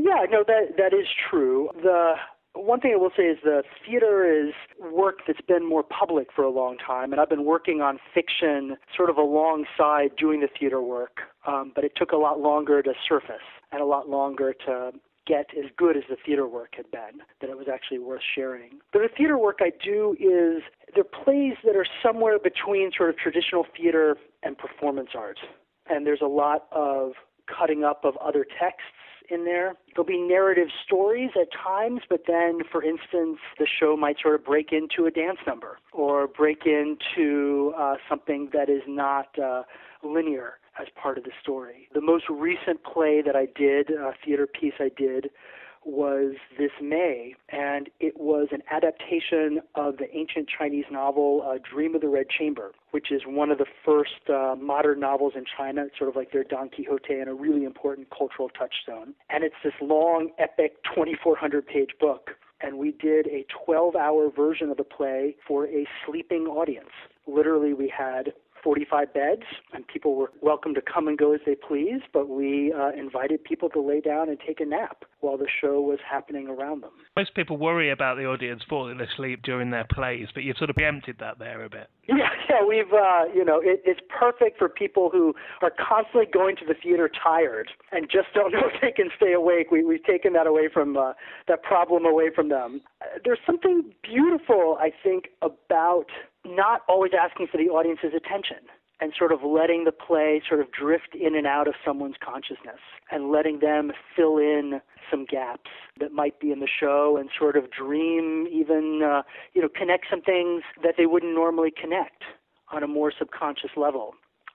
That is true. The one thing I will say is the theater is work that's been more public for a long time, and I've been working on fiction sort of alongside doing the theater work, but it took a lot longer to surface and a lot longer to get as good as the theater work had been, that it was actually worth sharing. But the theater work I do is, they're plays that are somewhere between sort of traditional theater and performance art, and there's a lot of cutting up of other texts in there. There'll be narrative stories at times, but then, for instance, the show might sort of break into a dance number or break into something that is not linear as part of the story. The most recent play that I did, theater piece I did, was this May, and it was an adaptation of the ancient Chinese novel Dream of the Red Chamber, which is one of the first modern novels in China. It's sort of like their Don Quixote and a really important cultural touchstone. And it's this long, epic 2,400-page book. And we did a 12-hour version of the play for a sleeping audience. Literally, we had 45 beds, and people were welcome to come and go as they pleased, but we invited people to lay down and take a nap while the show was happening around them. Most people worry about the audience falling asleep during their plays, but you've sort of preempted that there a bit. Yeah, we've, it's perfect for people who are constantly going to the theater tired and just don't know if they can stay awake. We've taken that away from, that problem away from them. There's something beautiful, I think, about not always asking for the audience's attention and sort of letting the play sort of drift in and out of someone's consciousness and letting them fill in some gaps that might be in the show and sort of dream, even, connect some things that they wouldn't normally connect on a more subconscious level.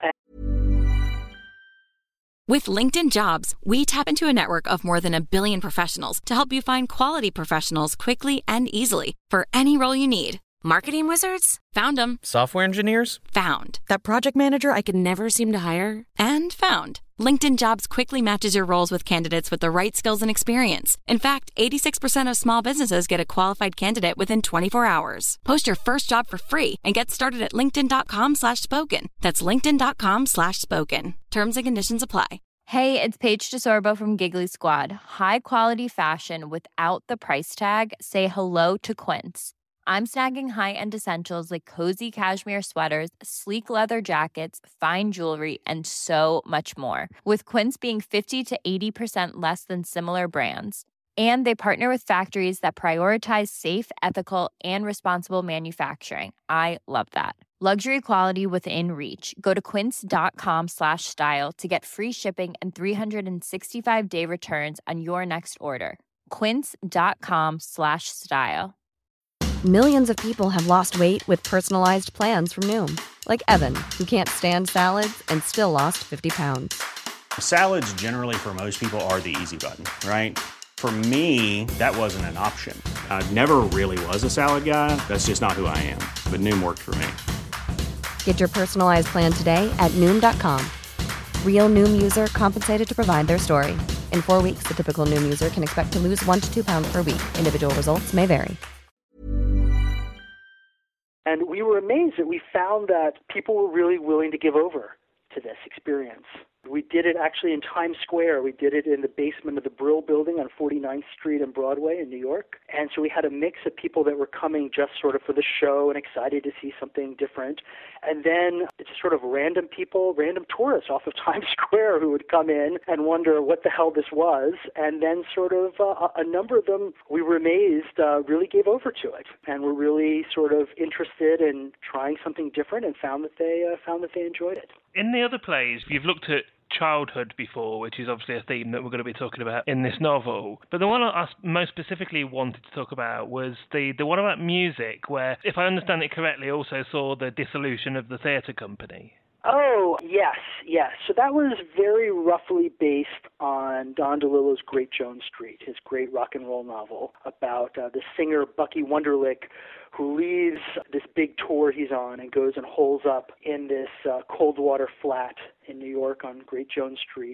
With LinkedIn Jobs, we tap into a network of more than 1 billion professionals to help you find quality professionals quickly and easily for any role you need. Marketing wizards? Found them. Software engineers? Found. That project manager I could never seem to hire? And found. LinkedIn Jobs quickly matches your roles with candidates with the right skills and experience. In fact, 86% of small businesses get a qualified candidate within 24 hours. Post your first job for free and get started at linkedin.com/spoken. That's linkedin.com/spoken. Terms and conditions apply. Hey, it's Paige DeSorbo from Giggly Squad. High quality fashion without the price tag. Say hello to Quince. I'm snagging high-end essentials like cozy cashmere sweaters, sleek leather jackets, fine jewelry, and so much more. With Quince being 50 to 80% less than similar brands. And they partner with factories that prioritize safe, ethical, and responsible manufacturing. I love that. Luxury quality within reach. Go to quince.com/style to get free shipping and 365-day returns on your next order. Quince.com/style. Millions of people have lost weight with personalized plans from Noom. Like Evan, who can't stand salads and still lost 50 pounds. Salads generally for most people are the easy button, right? For me, that wasn't an option. I never really was a salad guy. That's just not who I am. But Noom worked for me. Get your personalized plan today at Noom.com. Real Noom user compensated to provide their story. In 4 weeks, the typical Noom user can expect to lose 1 to 2 pounds per week. Individual results may vary. And we were amazed that we found that people were really willing to give over to this experience. We did it actually in Times Square. We did it in the basement of the Brill Building on 49th Street and Broadway in New York. And so we had a mix of people that were coming just sort of for the show and excited to see something different. And then it's sort of random people, random tourists off of Times Square who would come in and wonder what the hell this was. And then sort of a number of them, we were amazed, really gave over to it and were really sort of interested in trying something different and found that they enjoyed it. In the other plays, you've looked at childhood before, which is obviously a theme that we're going to be talking about in this novel. But the one I most specifically wanted to talk about was the one about music, where, if I understand it correctly, also saw the dissolution of the theatre company. Oh, yes. So that was very roughly based on Don DeLillo's Great Jones Street, his great rock and roll novel about the singer Bucky Wunderlich, who leaves this big tour he's on and goes and holes up in this Coldwater flat in New York on Great Jones Street,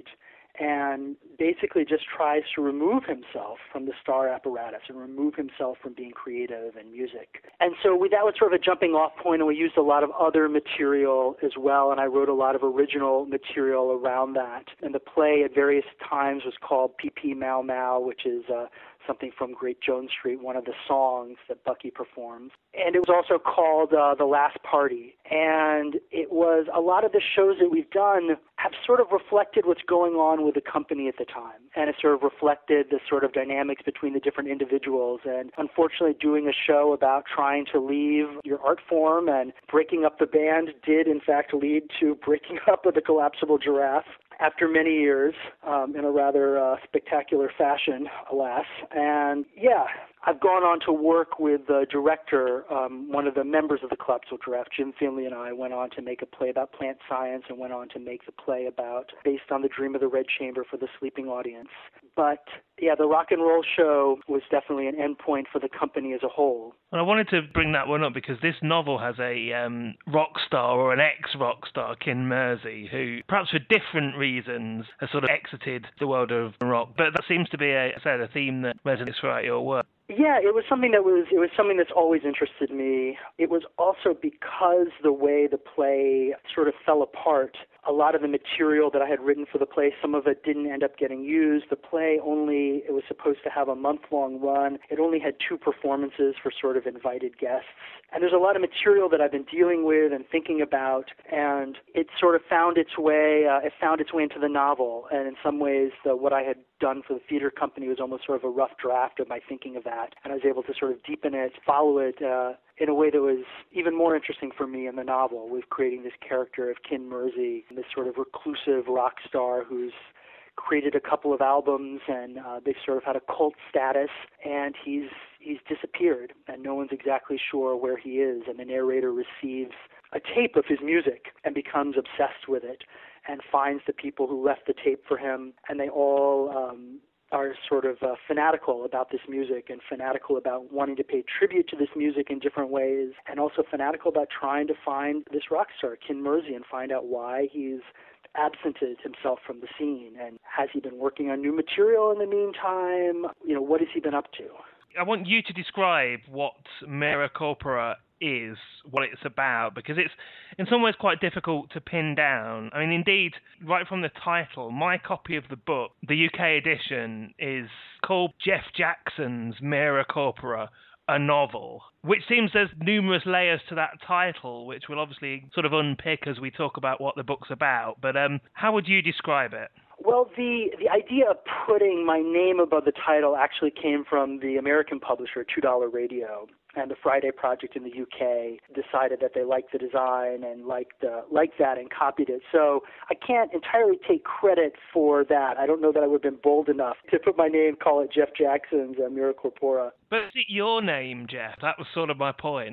and basically just tries to remove himself from the star apparatus and remove himself from being creative and music. And so that was sort of a jumping off point, and we used a lot of other material as well, and I wrote a lot of original material around that. And the play at various times was called Pee Pee Mau Mau, which is something from Great Jones Street, one of the songs that Bucky performs. And it was also called The Last Party. And it was a lot of the shows that we've done have sort of reflected what's going on with the company at the time. And it sort of reflected the sort of dynamics between the different individuals. And unfortunately, doing a show about trying to leave your art form and breaking up the band did, in fact, lead to breaking up with the Collapsible Giraffe after many years, in a rather spectacular fashion, alas. And yeah, I've gone on to work with the director, one of the members of the Collapsible Giraffe, Jim Finley, and I went on to make a play about plant science and went on to make the play based on the Dream of the Red Chamber for the sleeping audience. But yeah, the rock and roll show was definitely an endpoint for the company as a whole. And I wanted to bring that one up because this novel has a rock star or an ex-rock star, Kin Mersey, who perhaps for different reasons has sort of exited the world of rock. But that seems to be a theme that resonates throughout your work. Yeah, it was something that's always interested me. It was also because the way the play sort of fell apart. A lot of the material that I had written for the play, some of it didn't end up getting used. The play it was supposed to have a month-long run. It only had 2 performances for sort of invited guests. And there's a lot of material that I've been dealing with and thinking about, and it sort of found its way into the novel. And in some ways, what I had done for the theater company was almost sort of a rough draft of my thinking of that. And I was able to sort of deepen it, follow it in a way that was even more interesting for me in the novel, with creating this character of Kin Mersey, this sort of reclusive rock star who's created a couple of albums, and they sort of had a cult status, and he's disappeared, and no one's exactly sure where he is. And the narrator receives a tape of his music and becomes obsessed with it and finds the people who left the tape for him, and they all are sort of fanatical about this music and fanatical about wanting to pay tribute to this music in different ways, and also fanatical about trying to find this rock star, Kin Mersey, and find out why he's absented himself from the scene, and has he been working on new material in the meantime? What has he been up to? I want you to describe what Mira Corpora is, what it's about, because it's in some ways quite difficult to pin down. I mean, indeed, right from the title, my copy of the book, the UK edition, is called Jeff Jackson's Mira Corpora, a novel, which seems there's numerous layers to that title, which we'll obviously sort of unpick as we talk about what the book's about. But how would you describe it? Well, the idea of putting my name above the title actually came from the American publisher, $2 Radio, and the Friday Project in the UK decided that they liked the design and liked that and copied it. So I can't entirely take credit for that. I don't know that I would have been bold enough to put my name, call it Jeff Jackson's Mira Corpora. But is it your name, Jeff? That was sort of my point.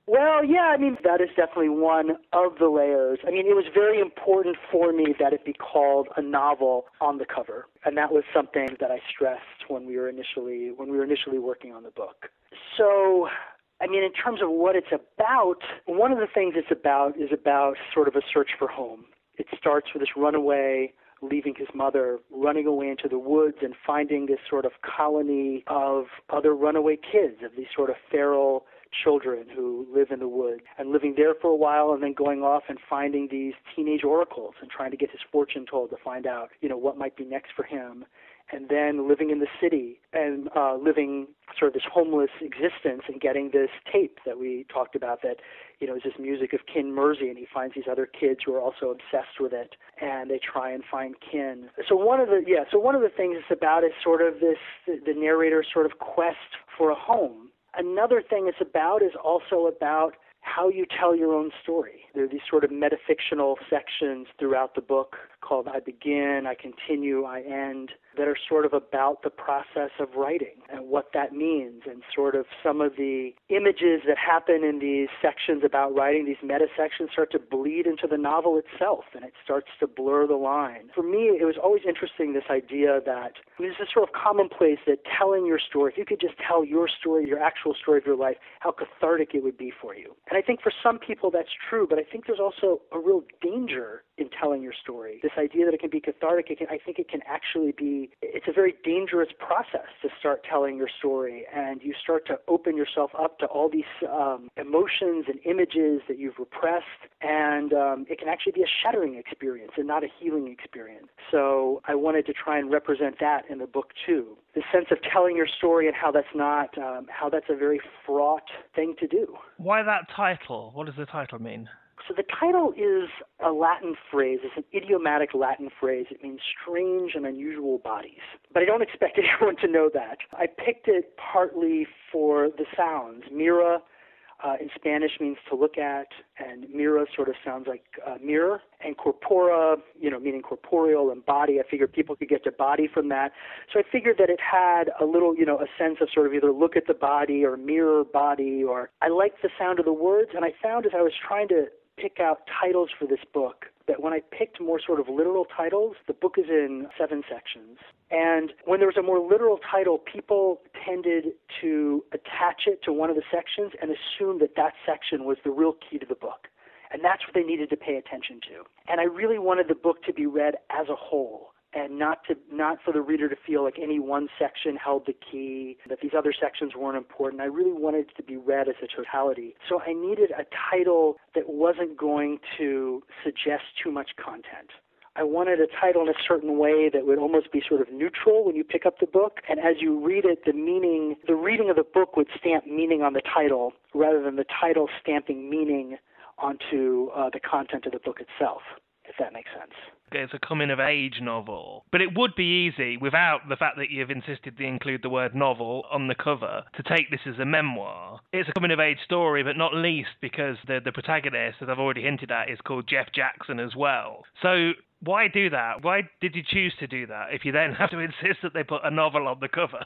Well, yeah, I mean, that is definitely one of the layers. I mean, it was very important for me that it be called a novel on the cover, and that was something that I stressed when we were initially working on the book. So, I mean, in terms of what it's about, one of the things it's about is about sort of a search for home. It starts with this runaway leaving his mother, running away into the woods and finding this sort of colony of other runaway kids, of these sort of feral children who live in the woods, and living there for a while and then going off and finding these teenage oracles and trying to get his fortune told to find out, what might be next for him. And then living in the city and living sort of this homeless existence and getting this tape that we talked about that, is this music of Kin Mersey, and he finds these other kids who are also obsessed with it, and they try and find Kin. So one of the things it's about is sort of the narrator's sort of quest for a home. Another thing it's about is also about how you tell your own story. There are these sort of metafictional sections throughout the book called I Begin, I Continue, I End, that are sort of about the process of writing and what that means, and sort of some of the images that happen in these sections about writing, these meta sections, start to bleed into the novel itself, and it starts to blur the line. For me, it was always interesting, this idea that there's this sort of commonplace that telling your story, if you could just tell your story, your actual story of your life, how cathartic it would be for you. And I think for some people that's true, but I think there's also a real danger in telling your story. This idea that it can be cathartic, I think it can actually be, it's a very dangerous process to start telling your story, and you start to open yourself up to all these emotions and images that you've repressed, and it can actually be a shattering experience and not a healing experience. So I wanted to try and represent that in the book too. The sense of telling your story and how that's not, how that's a very fraught thing to do. Why that title? What does the title mean? So the title is a Latin phrase. It's an idiomatic Latin phrase. It means strange and unusual bodies. But I don't expect anyone to know that. I picked it partly for the sounds. Mira in Spanish means to look at, and mira sort of sounds like mirror, and corpora, meaning corporeal, and body. I figured people could get to body from that. So I figured that it had a little, a sense of sort of either look at the body or mirror body, or I liked the sound of the words, and I found as I was trying to pick out titles for this book that when I picked more sort of literal titles, the book is in 7 sections. And when there was a more literal title, people tended to attach it to one of the sections and assume that that section was the real key to the book. And that's what they needed to pay attention to. And I really wanted the book to be read as a whole, and not for the reader to feel like any one section held the key, that these other sections weren't important. I really wanted it to be read as a totality. So I needed a title that wasn't going to suggest too much content. I wanted a title in a certain way that would almost be sort of neutral when you pick up the book, and as you read it, the reading of the book would stamp meaning on the title rather than the title stamping meaning onto the content of the book itself, if that makes sense. It's a coming-of-age novel. But it would be easy, without the fact that you've insisted to include the word novel on the cover, to take this as a memoir. It's a coming-of-age story, but not least because the protagonist, as I've already hinted at, is called Jeff Jackson as well. So why do that? Why did you choose to do that if you then have to insist that they put a novel on the cover?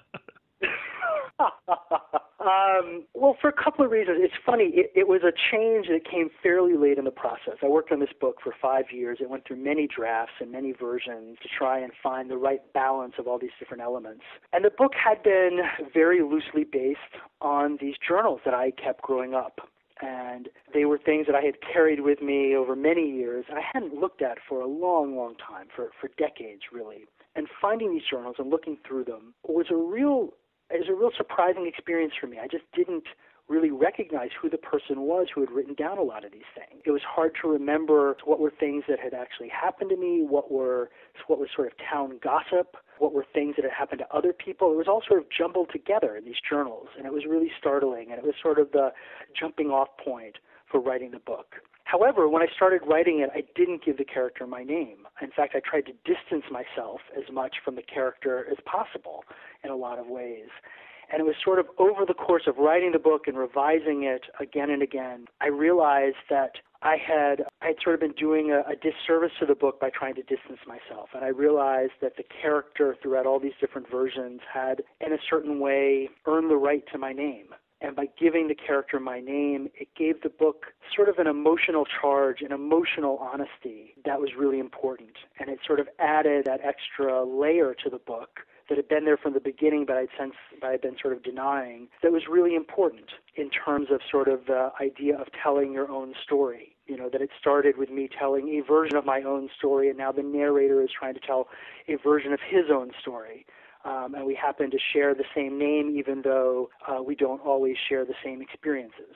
Well, for a couple of reasons. It's funny. It was a change that came fairly late in the process. I worked on this book for 5 years. It went through many drafts and many versions to try and find the right balance of all these different elements. And the book had been very loosely based on these journals that I kept growing up. And they were things that I had carried with me over many years, and I hadn't looked at for a long, long time, for decades, really. And finding these journals and looking through them was a real surprising experience for me. I just didn't really recognize who the person was who had written down a lot of these things. It was hard to remember what were things that had actually happened to me, what was sort of town gossip, what were things that had happened to other people. It was all sort of jumbled together in these journals, and it was really startling, and it was sort of the jumping off point for writing the book. However, when I started writing it, I didn't give the character my name. In fact, I tried to distance myself as much from the character as possible in a lot of ways. And it was sort of over the course of writing the book and revising it again and again, I realized that I had sort of been doing a disservice to the book by trying to distance myself. And I realized that the character throughout all these different versions had, in a certain way, earned the right to my name. And by giving the character my name, it gave the book sort of an emotional charge, an emotional honesty that was really important. And it sort of added that extra layer to the book that had been there from the beginning, but I'd been sort of denying, that was really important in terms of sort of the idea of telling your own story. You know, that it started with me telling a version of my own story, and now the narrator is trying to tell a version of his own story. And we happen to share the same name, even though we don't always share the same experiences.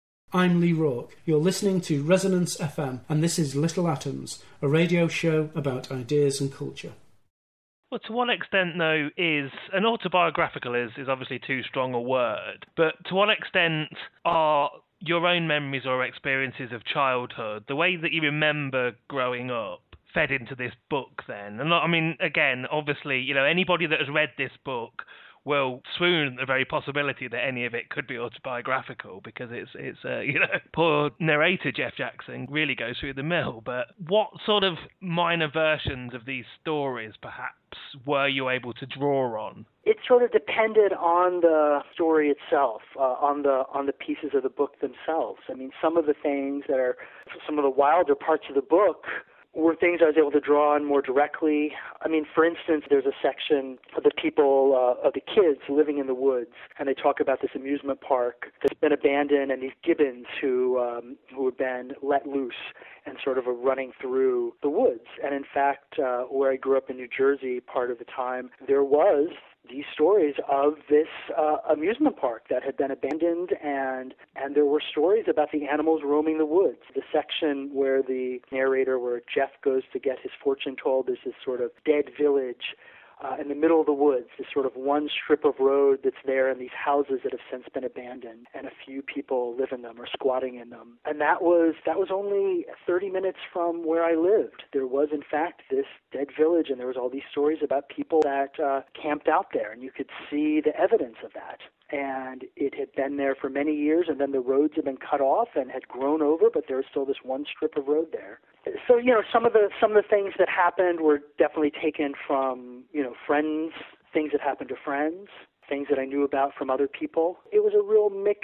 I'm Lee Rourke. You're listening to Resonance FM, and this is Little Atoms, a radio show about ideas and culture. Well, to what extent, though, is an autobiographical is obviously too strong a word, but to what extent are your own memories or experiences of childhood, the way that you remember growing up, fed into this book then? And I mean, again, obviously, you know, anybody that has read this book will swoon at the very possibility that any of it could be autobiographical, because it's you know, poor narrator Jeff Jackson really goes through the mill. But what sort of minor versions of these stories, perhaps, were you able to draw on? It sort of depended on the story itself, on the pieces of the book themselves. I mean, some of the things that are some of the wilder parts of the book were things I was able to draw on more directly. I mean, for instance, there's a section of the people, of the kids living in the woods, and they talk about this amusement park that's been abandoned, and these gibbons who have been let loose and sort of are running through the woods. And in fact, where I grew up in New Jersey, part of the time, there was these stories of this amusement park that had been abandoned, and there were stories about the animals roaming the woods. The section where the narrator, where Jeff goes to get his fortune told, is this sort of dead village in the middle of the woods, this sort of one strip of road that's there, and these houses that have since been abandoned, and a few people live in them or squatting in them. And that was only 30 minutes from where I lived. There was, in fact, this dead village, and there was all these stories about people that camped out there, and you could see the evidence of that. And it had been there for many years, and then the roads had been cut off and had grown over, but there was still this one strip of road there. So, you know, some of the things that happened were definitely taken from, you know, friends, things that happened to friends, things that I knew about from other people. It was a real mix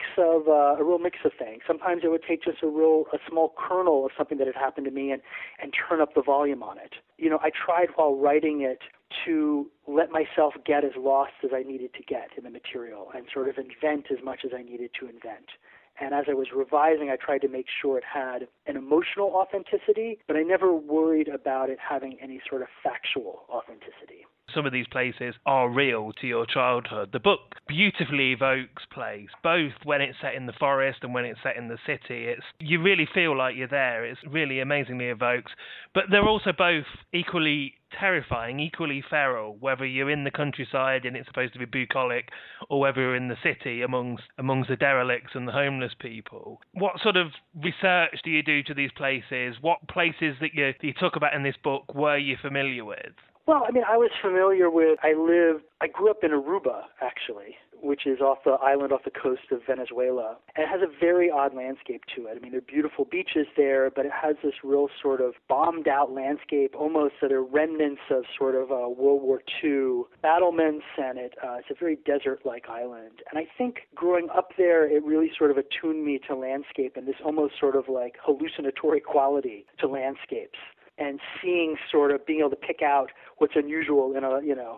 of things. Sometimes it would take just a small kernel of something that had happened to me and turn up the volume on it. You know, I tried while writing it to let myself get as lost as I needed to get in the material and sort of invent as much as I needed to invent. And as I was revising, I tried to make sure it had an emotional authenticity, but I never worried about it having any sort of factual authenticity. Some of these places are real to your childhood. The book beautifully evokes place, both when it's set in the forest and when it's set in the city. You really feel like you're there. It's really amazingly evokes. But they're also both equally terrifying, equally feral, whether you're in the countryside and it's supposed to be bucolic, or whether you're in the city amongst the derelicts and the homeless people. What sort of research do you do to these places? What places that you talk about in this book were you familiar with? Well, I mean, I was familiar with, I grew up in Aruba, actually, which is off the island off the coast of Venezuela. And it has a very odd landscape to it. I mean, there are beautiful beaches there, but it has this real sort of bombed-out landscape, almost that are remnants of sort of World War II battlements, and it's a very desert-like island. And I think growing up there, it really sort of attuned me to landscape and this almost sort of like hallucinatory quality to landscapes. And being able to pick out what's unusual in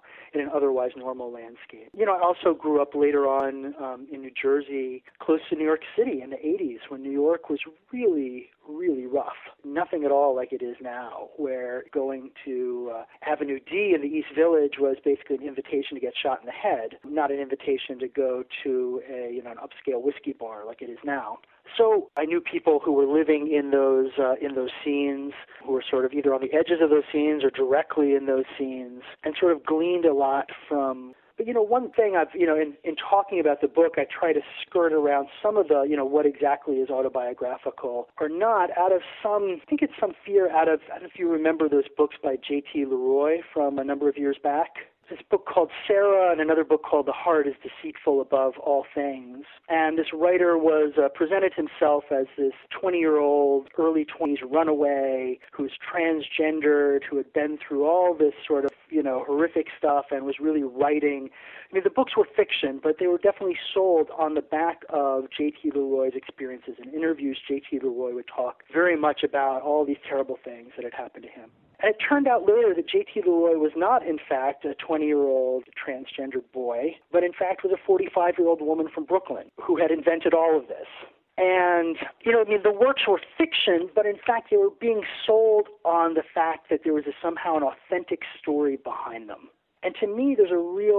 an otherwise normal landscape. You know, I also grew up later on in New Jersey, close to New York City in the 80s, when New York was really, really rough. Nothing at all like it is now, where going to Avenue D in the East Village was basically an invitation to get shot in the head, not an invitation to go to an upscale whiskey bar like it is now. So I knew people who were living in those scenes, who were sort of either on the edges of those scenes or directly in those scenes, and sort of gleaned a lot from. But, you know, one thing in talking about the book, I try to skirt around some of the, what exactly is autobiographical or not, I think it's some fear out of, I don't know if you remember those books by J.T. Leroy from a number of years back. This book called Sarah and another book called The Heart is Deceitful Above All Things. And this writer was presented himself as this 20-year-old, early 20s runaway who's transgendered, who had been through all this sort of horrific stuff and was really writing. I mean, the books were fiction, but they were definitely sold on the back of J.T. Leroy's experiences. In interviews, J.T. Leroy would talk very much about all these terrible things that had happened to him. And it turned out later that J.T. Leroy was not, in fact, a 20-year-old transgender boy, but in fact was a 45-year-old woman from Brooklyn who had invented all of this. And, the works were fiction, but in fact they were being sold on the fact that there was somehow an authentic story behind them. And to me, there's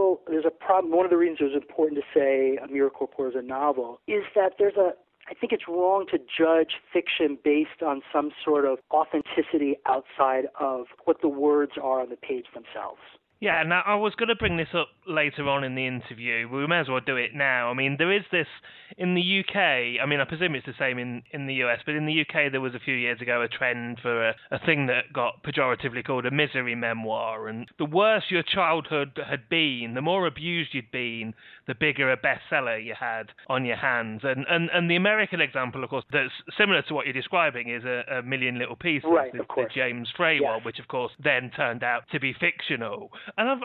a problem. One of the reasons it was important to say Amira Corpora is a novel is that I think it's wrong to judge fiction based on some sort of authenticity outside of what the words are on the page themselves. Yeah, now I was going to bring this up later on in the interview. We may as well do it now. I mean, there is this in the UK. I mean, I presume it's the same in the US, but in the UK there was a few years ago a trend for a thing that got pejoratively called a misery memoir. And the worse your childhood had been, the more abused you'd been, the bigger a bestseller you had on your hands. And the American example, of course, that's similar to what you're describing is a Million Little Pieces, right, the James Frey one, which of course then turned out to be fictional. And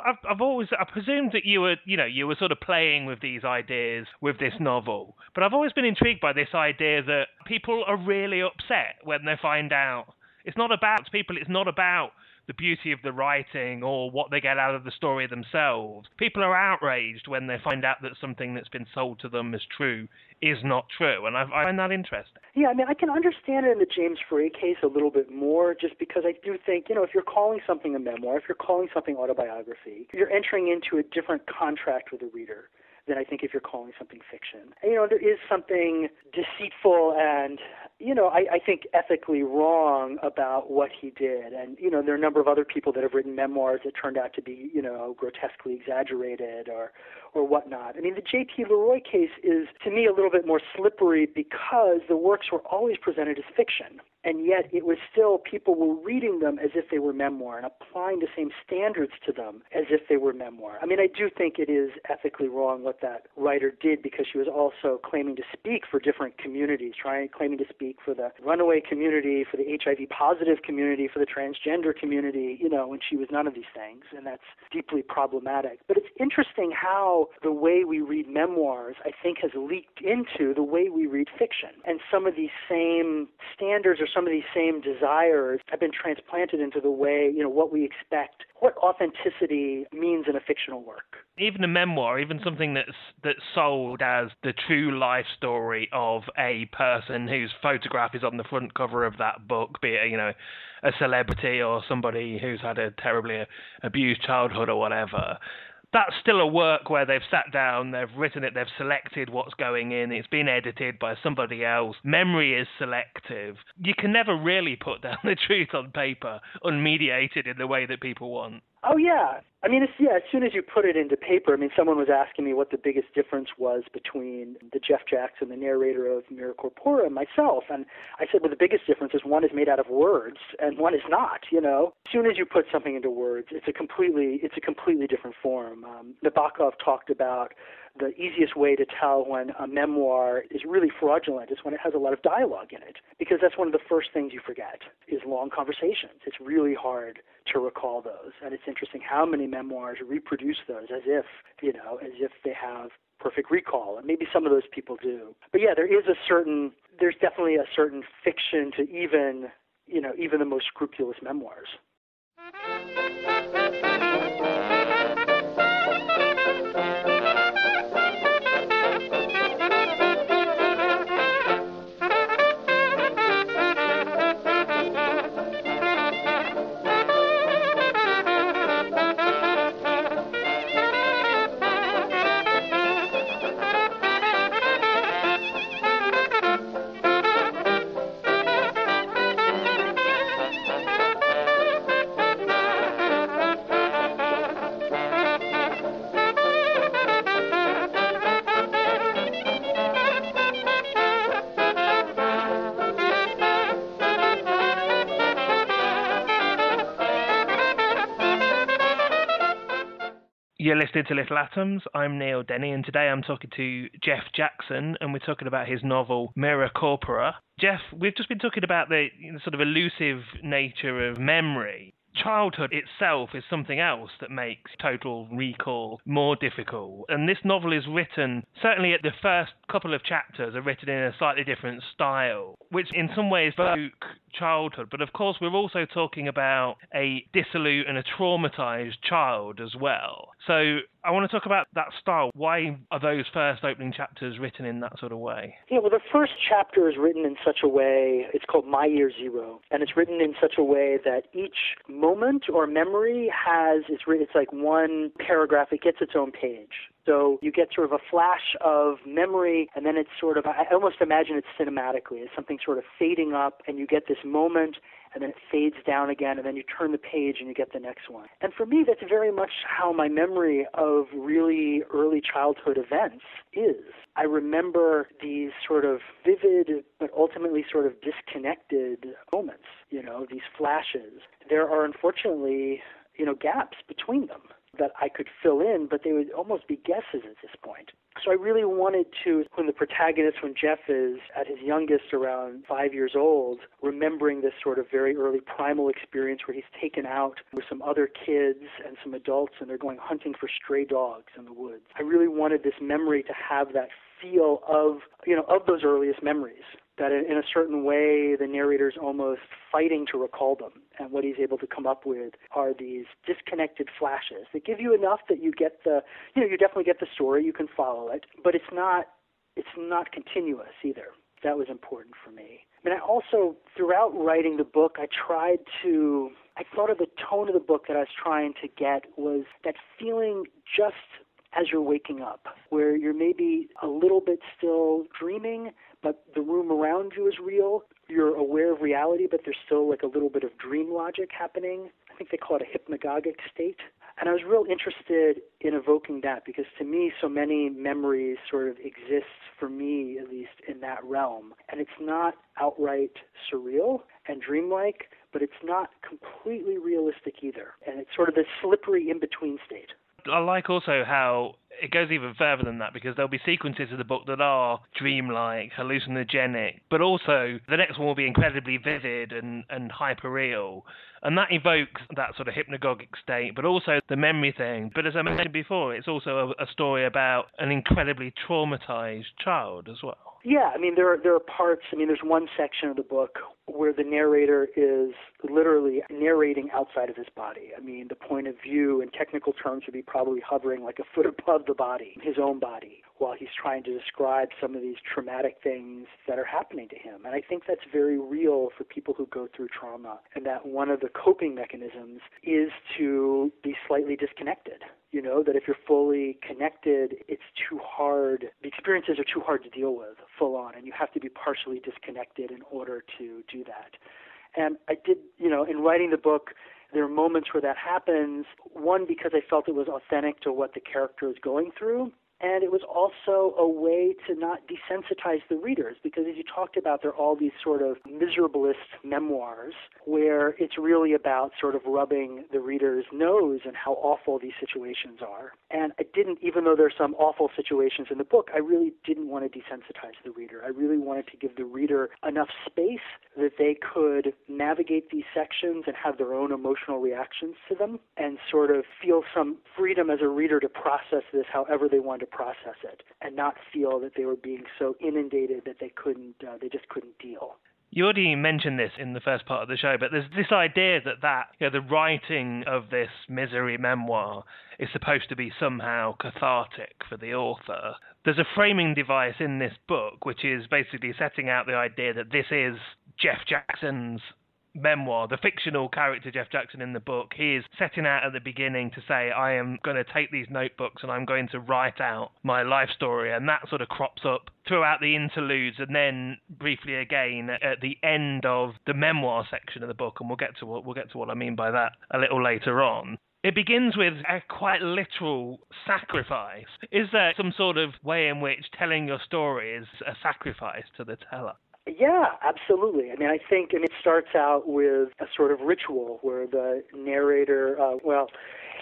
I presumed that you were sort of playing with these ideas with this novel. But I've always been intrigued by this idea that people are really upset when they find out. It's not about people, it's not about the beauty of the writing or what they get out of the story themselves. People are outraged when they find out that something that's been sold to them as true is not true, and I find that interesting. Yeah, I mean, I can understand it in the James Frey case a little bit more, just because I do think, if you're calling something a memoir, if you're calling something autobiography, you're entering into a different contract with the reader than I think if you're calling something fiction. And, there is something deceitful and, I think ethically wrong about what he did. And, there are a number of other people that have written memoirs that turned out to be, grotesquely exaggerated or whatnot. I mean, the J.T. Leroy case is, to me, a little bit more slippery because the works were always presented as fiction. And yet it was still, people were reading them as if they were memoir and applying the same standards to them as if they were memoir. I mean, I do think it is ethically wrong what that writer did because she was also claiming to speak for different communities, claiming to speak for the runaway community, for the HIV-positive community, for the transgender community, when she was none of these things, and that's deeply problematic. But it's interesting how the way we read memoirs, I think, has leaked into the way we read fiction. And some of these same standards or some of these same desires have been transplanted into the way, what we expect, what authenticity means in a fictional work. Even a memoir, even something that's sold as the true life story of a person whose photograph is on the front cover of that book, be it, a celebrity or somebody who's had a terribly abused childhood or whatever. That's still a work where they've sat down, they've written it, they've selected what's going in, it's been edited by somebody else. Memory is selective. You can never really put down the truth on paper, unmediated in the way that people want. Oh, yeah. I mean, as soon as you put it into paper, someone was asking me what the biggest difference was between the Jeff Jackson, the narrator of Amira Corpora, and myself. And I said, well, the biggest difference is one is made out of words and one is not, As soon as you put something into words, it's a completely different form. Nabokov talked about the easiest way to tell when a memoir is really fraudulent is when it has a lot of dialogue in it, because that's one of the first things you forget is long conversations. It's really hard to recall those, and it's interesting how many memoirs reproduce those as if they have perfect recall, and maybe some of those people do. But yeah, there's definitely a certain fiction to even the most scrupulous memoirs. You're listening to Little Atoms. I'm Neil Denny, and today I'm talking to Jeff Jackson, and we're talking about his novel Amira Corpora. Jeff, we've just been talking about the sort of elusive nature of memory. childhood itself is something else that makes Total Recall more difficult. And this novel is written, certainly at the first couple of chapters, are written in a slightly different style, which in some ways evoke childhood. But of course, we're also talking about a dissolute and a traumatized child as well. So I want to talk about that style. Why are those first opening chapters written in that sort of way? Yeah, well, the first chapter is written in such a way, it's called My Year Zero, and it's written in such a way that each moment or memory it's like one paragraph, it gets its own page. So you get sort of a flash of memory, and then it's sort of, I almost imagine it cinematically, as something sort of fading up, and you get this moment, and then it fades down again, and then you turn the page and you get the next one. And for me, that's very much how my memory of really early childhood events is. I remember these sort of vivid, but ultimately sort of disconnected moments, these flashes. There are unfortunately, gaps between them that I could fill in, but they would almost be guesses at this point. So I really wanted to, when Jeff is at his youngest, around 5 years old, remembering this sort of very early primal experience where he's taken out with some other kids and some adults, and they're going hunting for stray dogs in the woods. I really wanted this memory to have that feel of those earliest memories, that in a certain way the narrator's almost fighting to recall them. And what he's able to come up with are these disconnected flashes that give you enough that you get you definitely get the story, you can follow it, but it's not continuous either. That was important for me. I mean, I also, throughout writing the book, I thought of the tone of the book that I was trying to get was that feeling just as you're waking up, where you're maybe a little bit still dreaming, but the room around you is real. You're aware of reality, but there's still like a little bit of dream logic happening. I think they call it a hypnagogic state. And I was real interested in evoking that because to me, so many memories sort of exist, for me at least, in that realm. And it's not outright surreal and dreamlike, but it's not completely realistic either. And it's sort of this slippery in-between state. I like also how it goes even further than that, because there'll be sequences of the book that are dreamlike, hallucinogenic, but also the next one will be incredibly vivid and hyper-real. And that evokes that sort of hypnagogic state, but also the memory thing. But as I mentioned before, it's also a story about an incredibly traumatized child as well. Yeah, I mean, there are parts, there's one section of the book where the narrator is literally narrating outside of his body. I mean, the point of view in technical terms would be probably hovering like a foot above the body, his own body, while he's trying to describe some of these traumatic things that are happening to him. And I think that's very real for people who go through trauma, and that one of the coping mechanisms is to be slightly disconnected. That if you're fully connected, it's too hard. The experiences are too hard to deal with full on, and you have to be partially disconnected in order to do that. And I did, in writing the book, there are moments where that happens, one, because I felt it was authentic to what the character is going through, and it was also a way to not desensitize the readers, because as you talked about, there are all these sort of miserablest memoirs where it's really about sort of rubbing the reader's nose and how awful these situations are. And I didn't, even though there's some awful situations in the book, I really didn't want to desensitize the reader. I really wanted to give the reader enough space that they could navigate these sections and have their own emotional reactions to them and sort of feel some freedom as a reader to process this however they wanted to process it, and not feel that they were being so inundated that they just couldn't deal. You already mentioned this in the first part of the show, but there's this idea that the writing of this misery memoir is supposed to be somehow cathartic for the author. There's a framing device in this book which is basically setting out the idea that this is Jeff Jackson's memoir, the fictional character Jeff Jackson in the book. He is setting out at the beginning to say, I am going to take these notebooks and I'm going to write out my life story, and that sort of crops up throughout the interludes and then briefly again at the end of the memoir section of the book, and we'll get to what I mean by that a little later on. It begins with a quite literal sacrifice. Is there some sort of way in which telling your story is a sacrifice to the teller? Yeah, absolutely. I think it starts out with a sort of ritual where the narrator,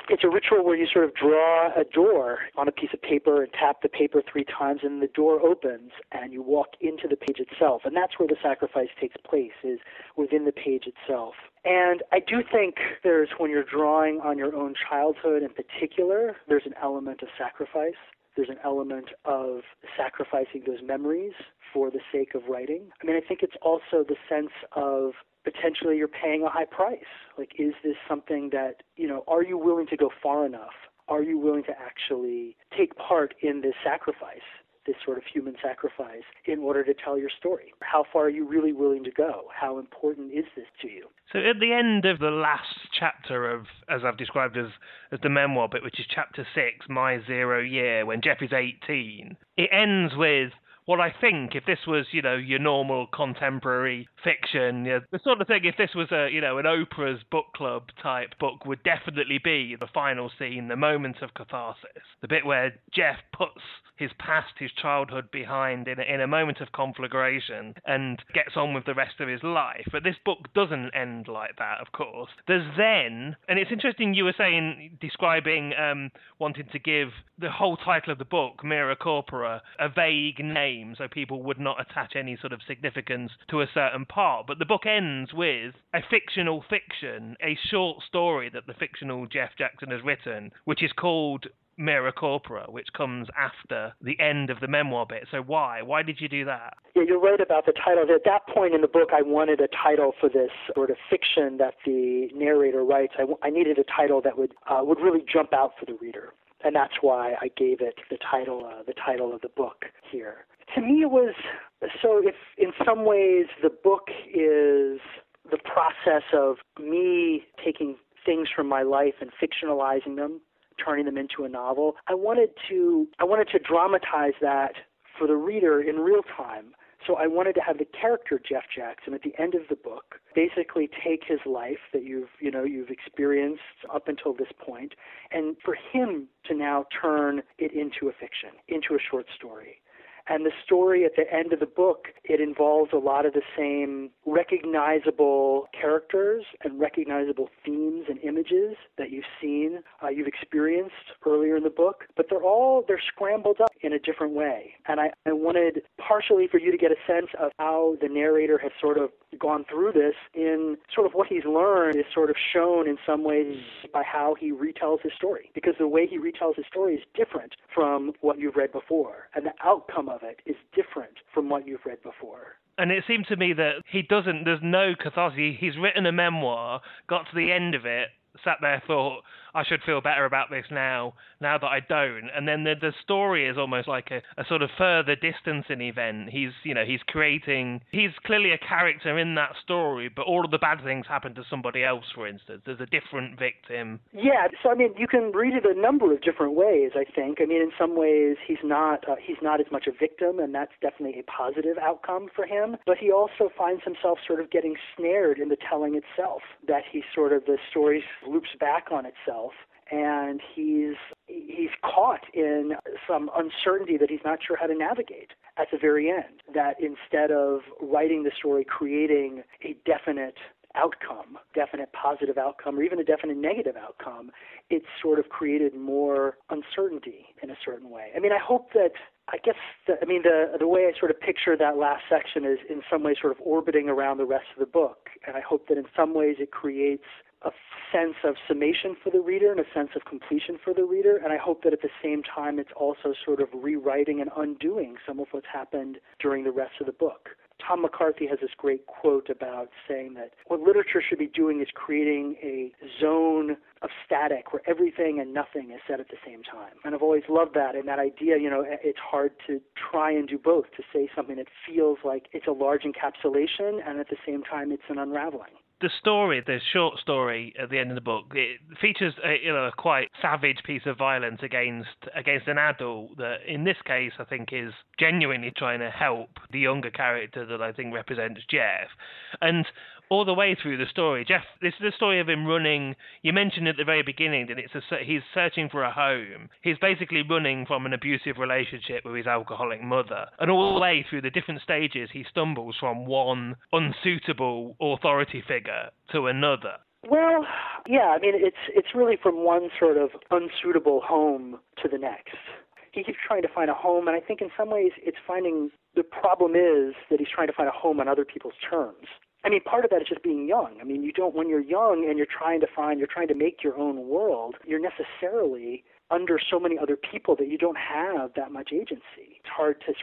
It's a ritual where you sort of draw a door on a piece of paper and tap the paper 3 times, and the door opens, and you walk into the page itself. And that's where the sacrifice takes place, is within the page itself. And I do think when you're drawing on your own childhood in particular, there's an element of sacrifice. There's an element of sacrificing those memories for the sake of writing. I mean, I think it's also the sense of potentially you're paying a high price. Like, is this something that, are you willing to go far enough? Are you willing to actually take part in this sacrifice, this sort of human sacrifice, in order to tell your story? How far are you really willing to go? How important is this to you? So at the end of the last chapter of, as I've described as the memoir bit, which is chapter 6, My 0 Year, when Jeff is 18, it ends with what I think, if this was, your normal contemporary fiction, the sort of thing, if this was an Oprah's book club type book, would definitely be the final scene, the moment of catharsis. The bit where Jeff puts his past, his childhood behind in a moment of conflagration and gets on with the rest of his life. But this book doesn't end like that, of course. There's then, and it's interesting you were describing wanting to give the whole title of the book, Mira Corpora, a vague name so people would not attach any sort of significance to a certain part. But the book ends with a fictional fiction, a short story that the fictional Jeff Jackson has written, which is called Mira Corpora, which comes after the end of the memoir bit. So why? Why did you do that? Yeah, you're right about the title. At that point in the book, I wanted a title for this sort of fiction that the narrator writes. I needed a title that would really jump out for the reader, and that's why I gave it the title of the book here. To me, it was so. If in some ways the book is the process of me taking things from my life and fictionalizing them, turning them into a novel, I wanted to dramatize that for the reader in real time. So I wanted to have the character Jeff Jackson at the end of the book basically take his life that you've experienced up until this point, and for him to now turn it into a fiction, into a short story. And the story at the end of the book, it involves a lot of the same recognizable characters and recognizable themes and images that you've seen, you've experienced earlier in the book, but they're scrambled up in a different way. And I wanted partially for you to get a sense of how the narrator has sort of gone through this in sort of what he's learned is sort of shown in some ways by how he retells his story, because the way he retells his story is different from what you've read before, and the outcome of it is different from what you've read before. And it seemed to me that there's no catharsis. He's written a memoir, got to the end of it, sat there, thought, I should feel better about this now that I don't. And then the story is almost like a sort of further distancing event. He's clearly a character in that story, but all of the bad things happen to somebody else, for instance. There's a different victim. Yeah, so I mean, you can read it a number of different ways, I think. I mean, in some ways, he's not as much a victim, and that's definitely a positive outcome for him. But he also finds himself sort of getting snared in the telling itself, that the story loops back on itself. And he's caught in some uncertainty that he's not sure how to navigate at the very end. That instead of writing the story, creating a definite outcome, definite positive outcome, or even a definite negative outcome, it's sort of created more uncertainty in a certain way. I mean, the way I sort of picture that last section is in some way sort of orbiting around the rest of the book. And I hope that in some ways it creates a sense of summation for the reader and a sense of completion for the reader. And I hope that at the same time it's also sort of rewriting and undoing some of what's happened during the rest of the book. Tom McCarthy has this great quote about saying that what literature should be doing is creating a zone of static where everything and nothing is said at the same time. And I've always loved that, and that idea, it's hard to try and do both, to say something that feels like it's a large encapsulation and at the same time it's an unraveling. The story, the short story at the end of the book, it features a quite savage piece of violence against an adult that, in this case, I think is genuinely trying to help the younger character that I think represents Jeff. And all the way through the story, Jeff, this is a story of him running. You mentioned at the very beginning that he's searching for a home. He's basically running from an abusive relationship with his alcoholic mother. And all the way through the different stages, he stumbles from one unsuitable authority figure to another. Well, yeah, I mean, it's really from one sort of unsuitable home to the next. He keeps trying to find a home, and I think in some ways it's finding, the problem is that he's trying to find a home on other people's terms. I mean, part of that is just being young. I mean, when you're young and you're trying to make your own world, you're necessarily under so many other people that you don't have that much agency. It's hard to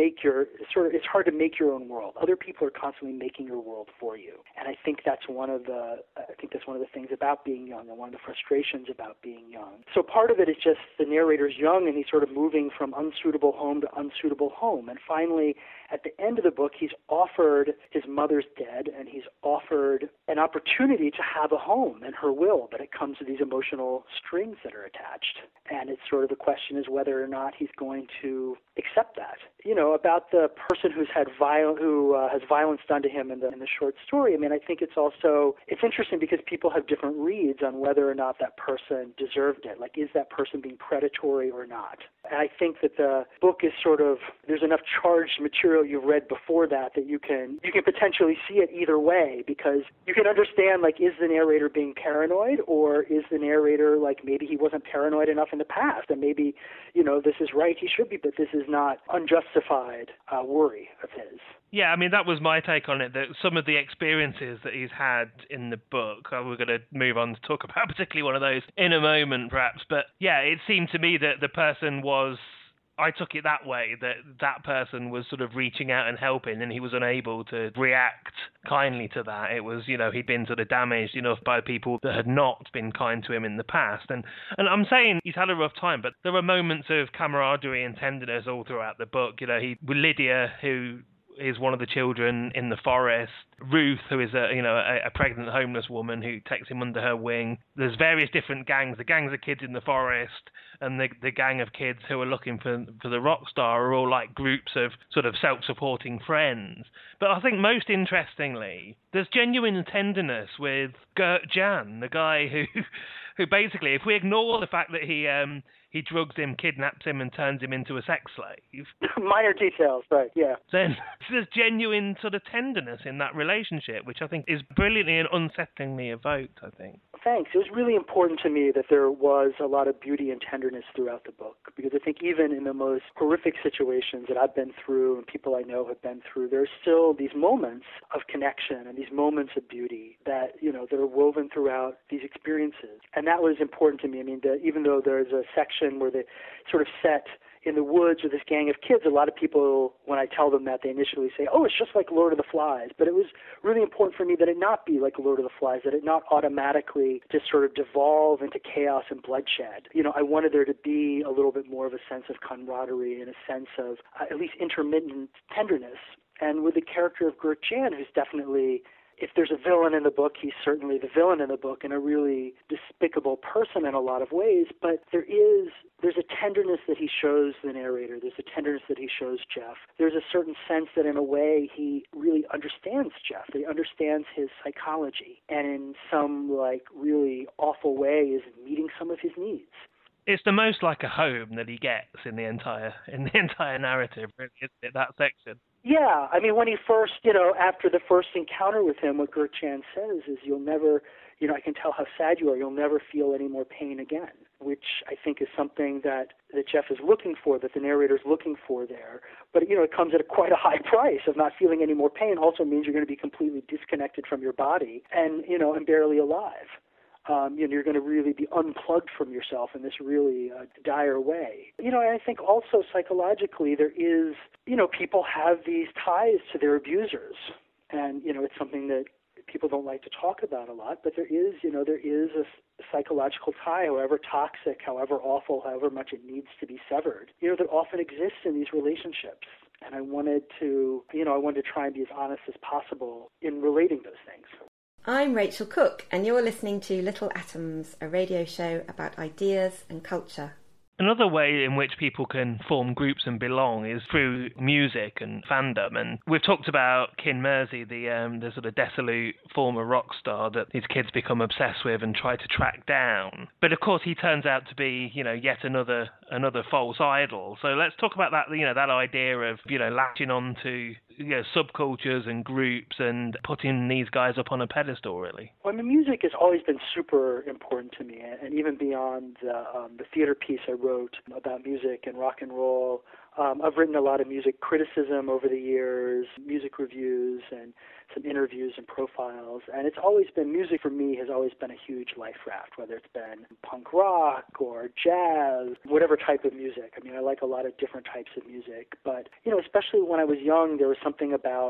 it's hard to make your own world. Other people are constantly making your world for you. And I think that's one of the things about being young and one of the frustrations about being young. So part of it is just the narrator's young and he's sort of moving from unsuitable home to unsuitable home. And finally, at the end of the book, he's offered, his mother's dead, and he's offered an opportunity to have a home in her will, but it comes with these emotional strings that are attached. And it's sort of the question is whether or not he's going to accept that. You know, about the person who has violence done to him in the short story. I mean, I think it's interesting because people have different reads on whether or not that person deserved it. Like, is that person being predatory or not? And I think that the book is there's enough charged material you've read before that you can potentially see it either way, because you can understand, like, is the narrator being paranoid, or is the narrator, like, maybe he wasn't paranoid enough in the past, and maybe, you know, this is right, he should be, but this is not unjustified worry of his. Yeah, I mean, that was my take on it, that some of the experiences that he's had in the book, we're going to move on to talk about particularly one of those in a moment, perhaps, but yeah, it seemed to me that the person I took it that way, that person was sort of reaching out and helping, and he was unable to react kindly to that. It was, you know, he'd been sort of damaged enough by people that had not been kind to him in the past. And I'm saying he's had a rough time, but there are moments of camaraderie and tenderness all throughout the book. You know, with Lydia, who is one of the children in the forest, Ruth, who is a pregnant homeless woman who takes him under her wing. There's various different gangs. The gangs of kids in the forest and the gang of kids who are looking for the rock star are all like groups of sort of self-supporting friends. But I think most interestingly, there's genuine tenderness with Gert Jan, the guy who basically, if we ignore the fact that he drugs him, kidnaps him, and turns him into a sex slave. Minor details, right, yeah. Then there's genuine sort of tenderness in that relationship, which I think is brilliantly and unsettlingly evoked, I think. Thanks. It was really important to me that there was a lot of beauty and tenderness throughout the book, because I think even in the most horrific situations that I've been through and people I know have been through, there's still these moments of connection and these moments of beauty that, you know, that are woven throughout these experiences. And that was important to me. I mean, even though there's a section where they sort of set in the woods with this gang of kids, a lot of people, when I tell them that, they initially say, oh, it's just like Lord of the Flies. But it was really important for me that it not be like Lord of the Flies, that it not automatically just sort of devolve into chaos and bloodshed. You know, I wanted there to be a little bit more of a sense of camaraderie and a sense of at least intermittent tenderness. And with the character of Gert Jan, who's definitely, if there's a villain in the book, he's certainly the villain in the book, and a really despicable person in a lot of ways. But there's a tenderness that he shows the narrator. There's a tenderness that he shows Jeff. There's a certain sense that in a way he really understands Jeff. He understands his psychology, and in some like really awful way is meeting some of his needs. It's the most like a home that he gets in the entire narrative, really, isn't it, that section? Yeah, I mean, when he first, you know, after the first encounter with him, what Gert Jan says is, you'll never, you know, I can tell how sad you are, you'll never feel any more pain again, which I think is something that Jeff is looking for, that the narrator is looking for there. But, you know, it comes at quite a high price of not feeling any more pain. Also means you're going to be completely disconnected from your body and, you know, and barely alive. You know, you're going to really be unplugged from yourself in this really dire way. You know, and I think also psychologically there is, you know, people have these ties to their abusers. And, you know, it's something that people don't like to talk about a lot, but there is a psychological tie, however toxic, however awful, however much it needs to be severed, you know, that often exists in these relationships. And I wanted to try and be as honest as possible in relating those things. I'm Rachel Cook, and you're listening to Little Atoms, a radio show about ideas and culture. Another way in which people can form groups and belong is through music and fandom. And we've talked about Kin Mersey, the sort of dissolute former rock star that these kids become obsessed with and try to track down. But of course, he turns out to be, you know, yet another false idol. So let's talk about that. You know, that idea of, you know, latching on to subcultures and groups and putting these guys up on a pedestal, really? Well, I mean, music has always been super important to me, and even beyond the theater piece I wrote about music and rock and roll. I've written a lot of music criticism over the years, music reviews, and some interviews and profiles. And it's always been, music for me has always been a huge life raft, whether it's been punk rock or jazz, whatever type of music. I mean, I like a lot of different types of music. But, especially when I was young, there was something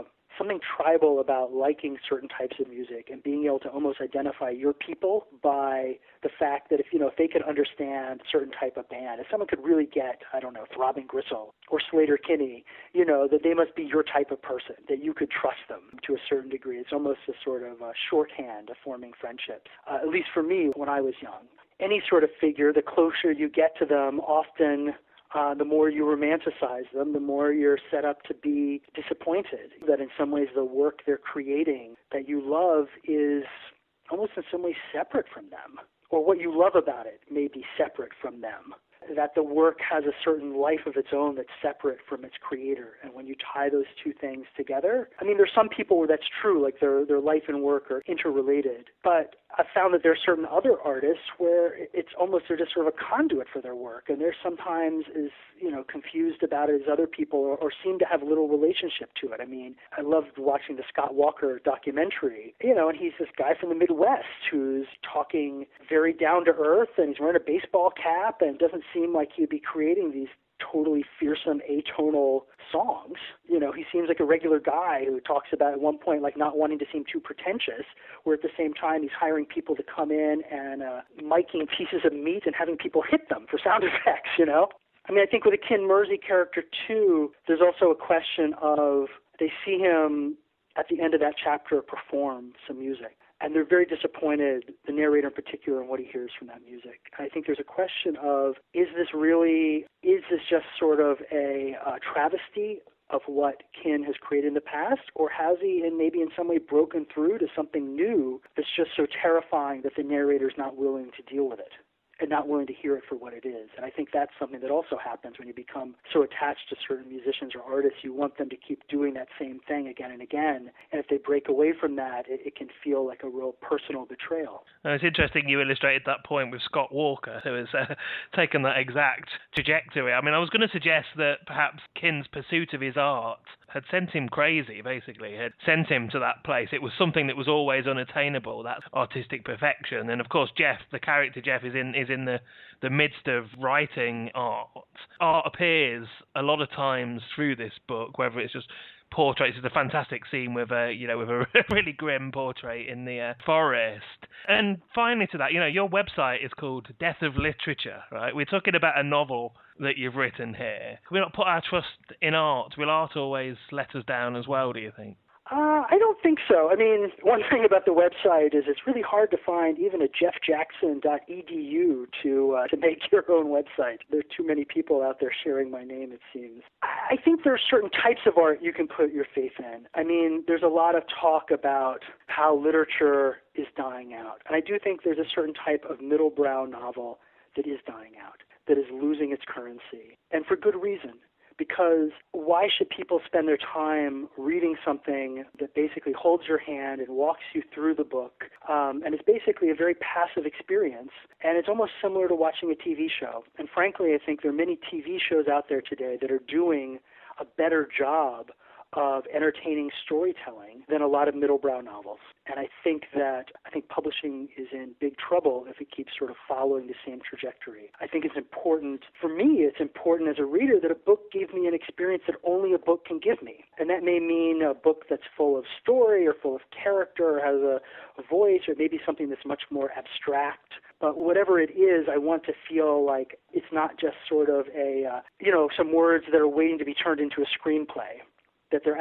tribal about liking certain types of music and being able to almost identify your people by the fact that if they could understand a certain type of band, if someone could really get, I don't know, Throbbing Gristle or Slater-Kinney, that they must be your type of person, that you could trust them to a certain degree. It's almost a sort of a shorthand of forming friendships, at least for me when I was young. Any sort of figure, the closer you get to them, often the more you romanticize them, the more you're set up to be disappointed. That in some ways the work they're creating that you love is almost in some ways separate from them, or what you love about it may be separate from them. That the work has a certain life of its own that's separate from its creator. And when you tie those two things together, I mean, there's some people where that's true, like their life and work are interrelated. But I've found that there are certain other artists where it's almost they're just sort of a conduit for their work. And they're sometimes as, confused about it as other people or seem to have little relationship to it. I mean, I loved watching the Scott Walker documentary, and he's this guy from the Midwest who's talking very down to earth, and he's wearing a baseball cap and doesn't seem like he'd be creating these totally fearsome atonal songs. He seems like a regular guy who talks about at one point like not wanting to seem too pretentious, where at the same time he's hiring people to come in and miking pieces of meat and having people hit them for sound effects, I mean, I think with the Ken Mersey character, too, there's also a question of they see him at the end of that chapter perform some music. And they're very disappointed, the narrator in particular, in what he hears from that music. And I think there's a question of, is this just sort of a travesty of what Ken has created in the past, or has he maybe in some way broken through to something new that's just so terrifying that the narrator's not willing to deal with it and not willing to hear it for what it is? And I think that's something that also happens when you become so attached to certain musicians or artists. You want them to keep doing that same thing again and again. And if they break away from that, it can feel like a real personal betrayal. It's interesting you illustrated that point with Scott Walker, who has taken that exact trajectory. I mean, I was going to suggest that perhaps Ken's pursuit of his art had sent him crazy, basically, had sent him to that place. It was something that was always unattainable, that artistic perfection. And of course, Jeff, the character Jeff, is in the midst of writing art. Art appears a lot of times through this book, whether it's just portraits. It's a fantastic scene with a really grim portrait in the forest. And finally to that, your website is called Death of Literature, right? We're talking about a novel that you've written here. Can we not put our trust in art? Will art always let us down as well, do you think? I don't think so. I mean, one thing about the website is it's really hard to find even a jeffjackson.edu to make your own website. There are too many people out there sharing my name, it seems. I think there are certain types of art you can put your faith in. I mean, there's a lot of talk about how literature is dying out. And I do think there's a certain type of middle-brow novel that is dying out, that is losing its currency, and for good reason. Because why should people spend their time reading something that basically holds your hand and walks you through the book, and it's basically a very passive experience, and it's almost similar to watching a TV show. And frankly, I think there are many TV shows out there today that are doing a better job of entertaining storytelling than a lot of middle-brow novels. And I think publishing is in big trouble if it keeps sort of following the same trajectory. I think it's important, for me, it's important as a reader that a book give me an experience that only a book can give me. And that may mean a book that's full of story or full of character or has a voice, or maybe something that's much more abstract. But whatever it is, I want to feel like it's not just sort of some words that are waiting to be turned into a screenplay. That they're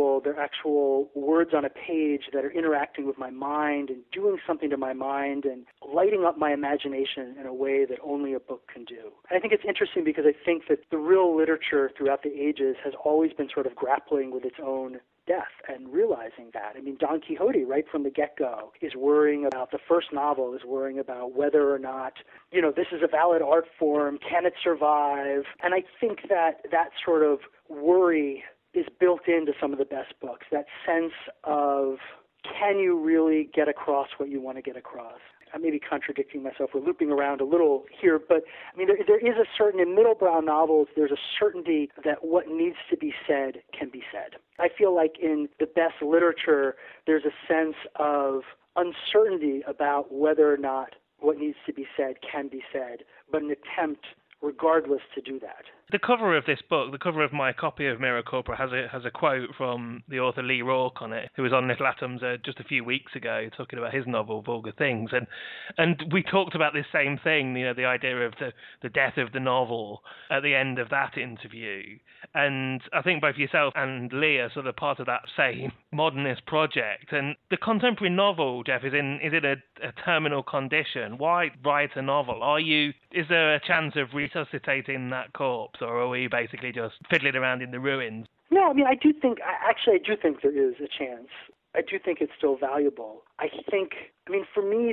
actual words on a page that are interacting with my mind and doing something to my mind and lighting up my imagination in a way that only a book can do. And I think it's interesting because I think that the real literature throughout the ages has always been sort of grappling with its own death and realizing that. I mean, Don Quixote, right from the get-go, is worrying about, the first novel is worrying about whether or not, this is a valid art form, can it survive? And I think that sort of worry is built into some of the best books, that sense of, can you really get across what you want to get across? I may be contradicting myself. We're looping around a little here, but I mean, there is a certain, in middlebrow novels, there's a certainty that what needs to be said can be said. I feel like in the best literature, there's a sense of uncertainty about whether or not what needs to be said can be said, but an attempt regardless to do that. The cover of this book, the cover of my copy of Mira Corpora, has a quote from the author Lee Rourke on it, who was on Little Atoms just a few weeks ago talking about his novel Vulgar Things, and we talked about this same thing, the idea of the death of the novel at the end of that interview. And I think both yourself and Lee are sort of part of that same modernist project. And the contemporary novel, Jeff, is in a terminal condition. Why write a novel? Is there a chance of resuscitating that corpse, or are we basically just fiddling around in the ruins? No, I mean, I do think there is a chance. I do think it's still valuable. For me,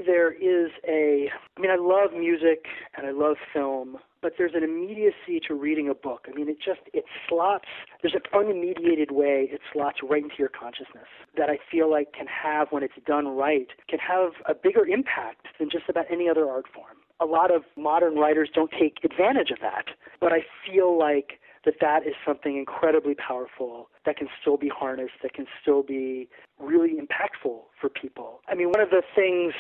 I love music and I love film, but there's an immediacy to reading a book. I mean, it slots, there's an unmediated way it slots right into your consciousness that I feel like can have, when it's done right, can have a bigger impact than just about any other art form. A lot of modern writers don't take advantage of that, but I feel like that is something incredibly powerful that can still be harnessed, that can still be really impactful for people. I mean, one of the things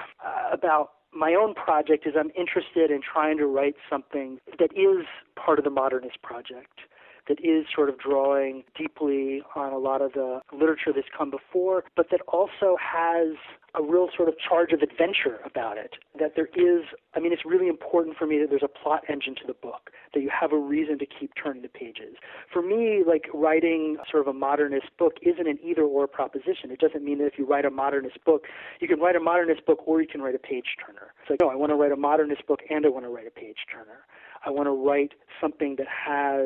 about my own project is I'm interested in trying to write something that is part of the modernist project, that is sort of drawing deeply on a lot of the literature that's come before, but that also has a real sort of charge of adventure about it. That there is, it's really important for me that there's a plot engine to the book, that you have a reason to keep turning the pages. For me, like, writing sort of a modernist book isn't an either-or proposition. It doesn't mean that if you write a modernist book, you can write a modernist book or you can write a page-turner. It's like, no, I want to write a modernist book and I want to write a page-turner. I want to write something that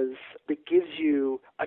gives you a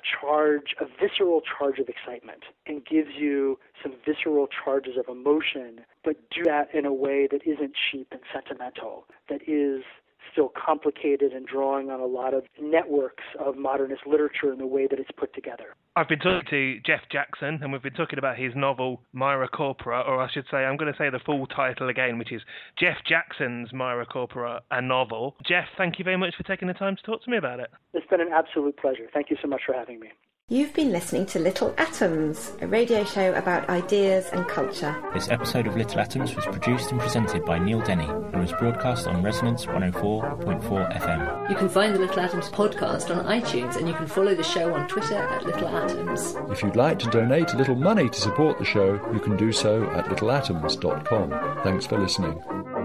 visceral charge of excitement and gives you some visceral charges of emotion, but do that in a way that isn't cheap and sentimental, that is still complicated and drawing on a lot of networks of modernist literature in the way that it's put together. I've been talking to Jeff Jackson, and we've been talking about his novel Mira Corpora, or I should say, I'm going to say the full title again, which is Jeff Jackson's Mira Corpora, a novel. Jeff, thank you very much for taking the time to talk to me about it. It's been an absolute pleasure. Thank you so much for having me. You've been listening to Little Atoms, a radio show about ideas and culture. This episode of Little Atoms was produced and presented by Neil Denny and was broadcast on Resonance 104.4 FM. You can find the Little Atoms podcast on iTunes, and you can follow the show on Twitter at Little Atoms. If you'd like to donate a little money to support the show, you can do so at littleatoms.com. Thanks for listening.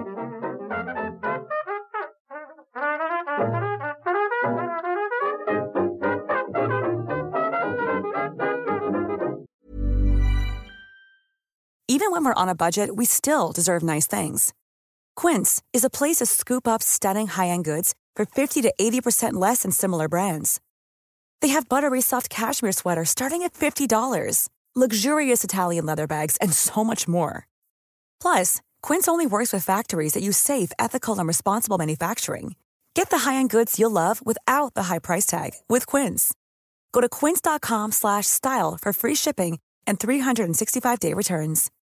Even when we're on a budget, we still deserve nice things. Quince is a place to scoop up stunning high-end goods for 50 to 80% less than similar brands. They have buttery soft cashmere sweaters starting at $50, luxurious Italian leather bags, and so much more. Plus, Quince only works with factories that use safe, ethical, and responsible manufacturing. Get the high-end goods you'll love without the high price tag with Quince. Go to quince.com/style for free shipping and 365-day returns.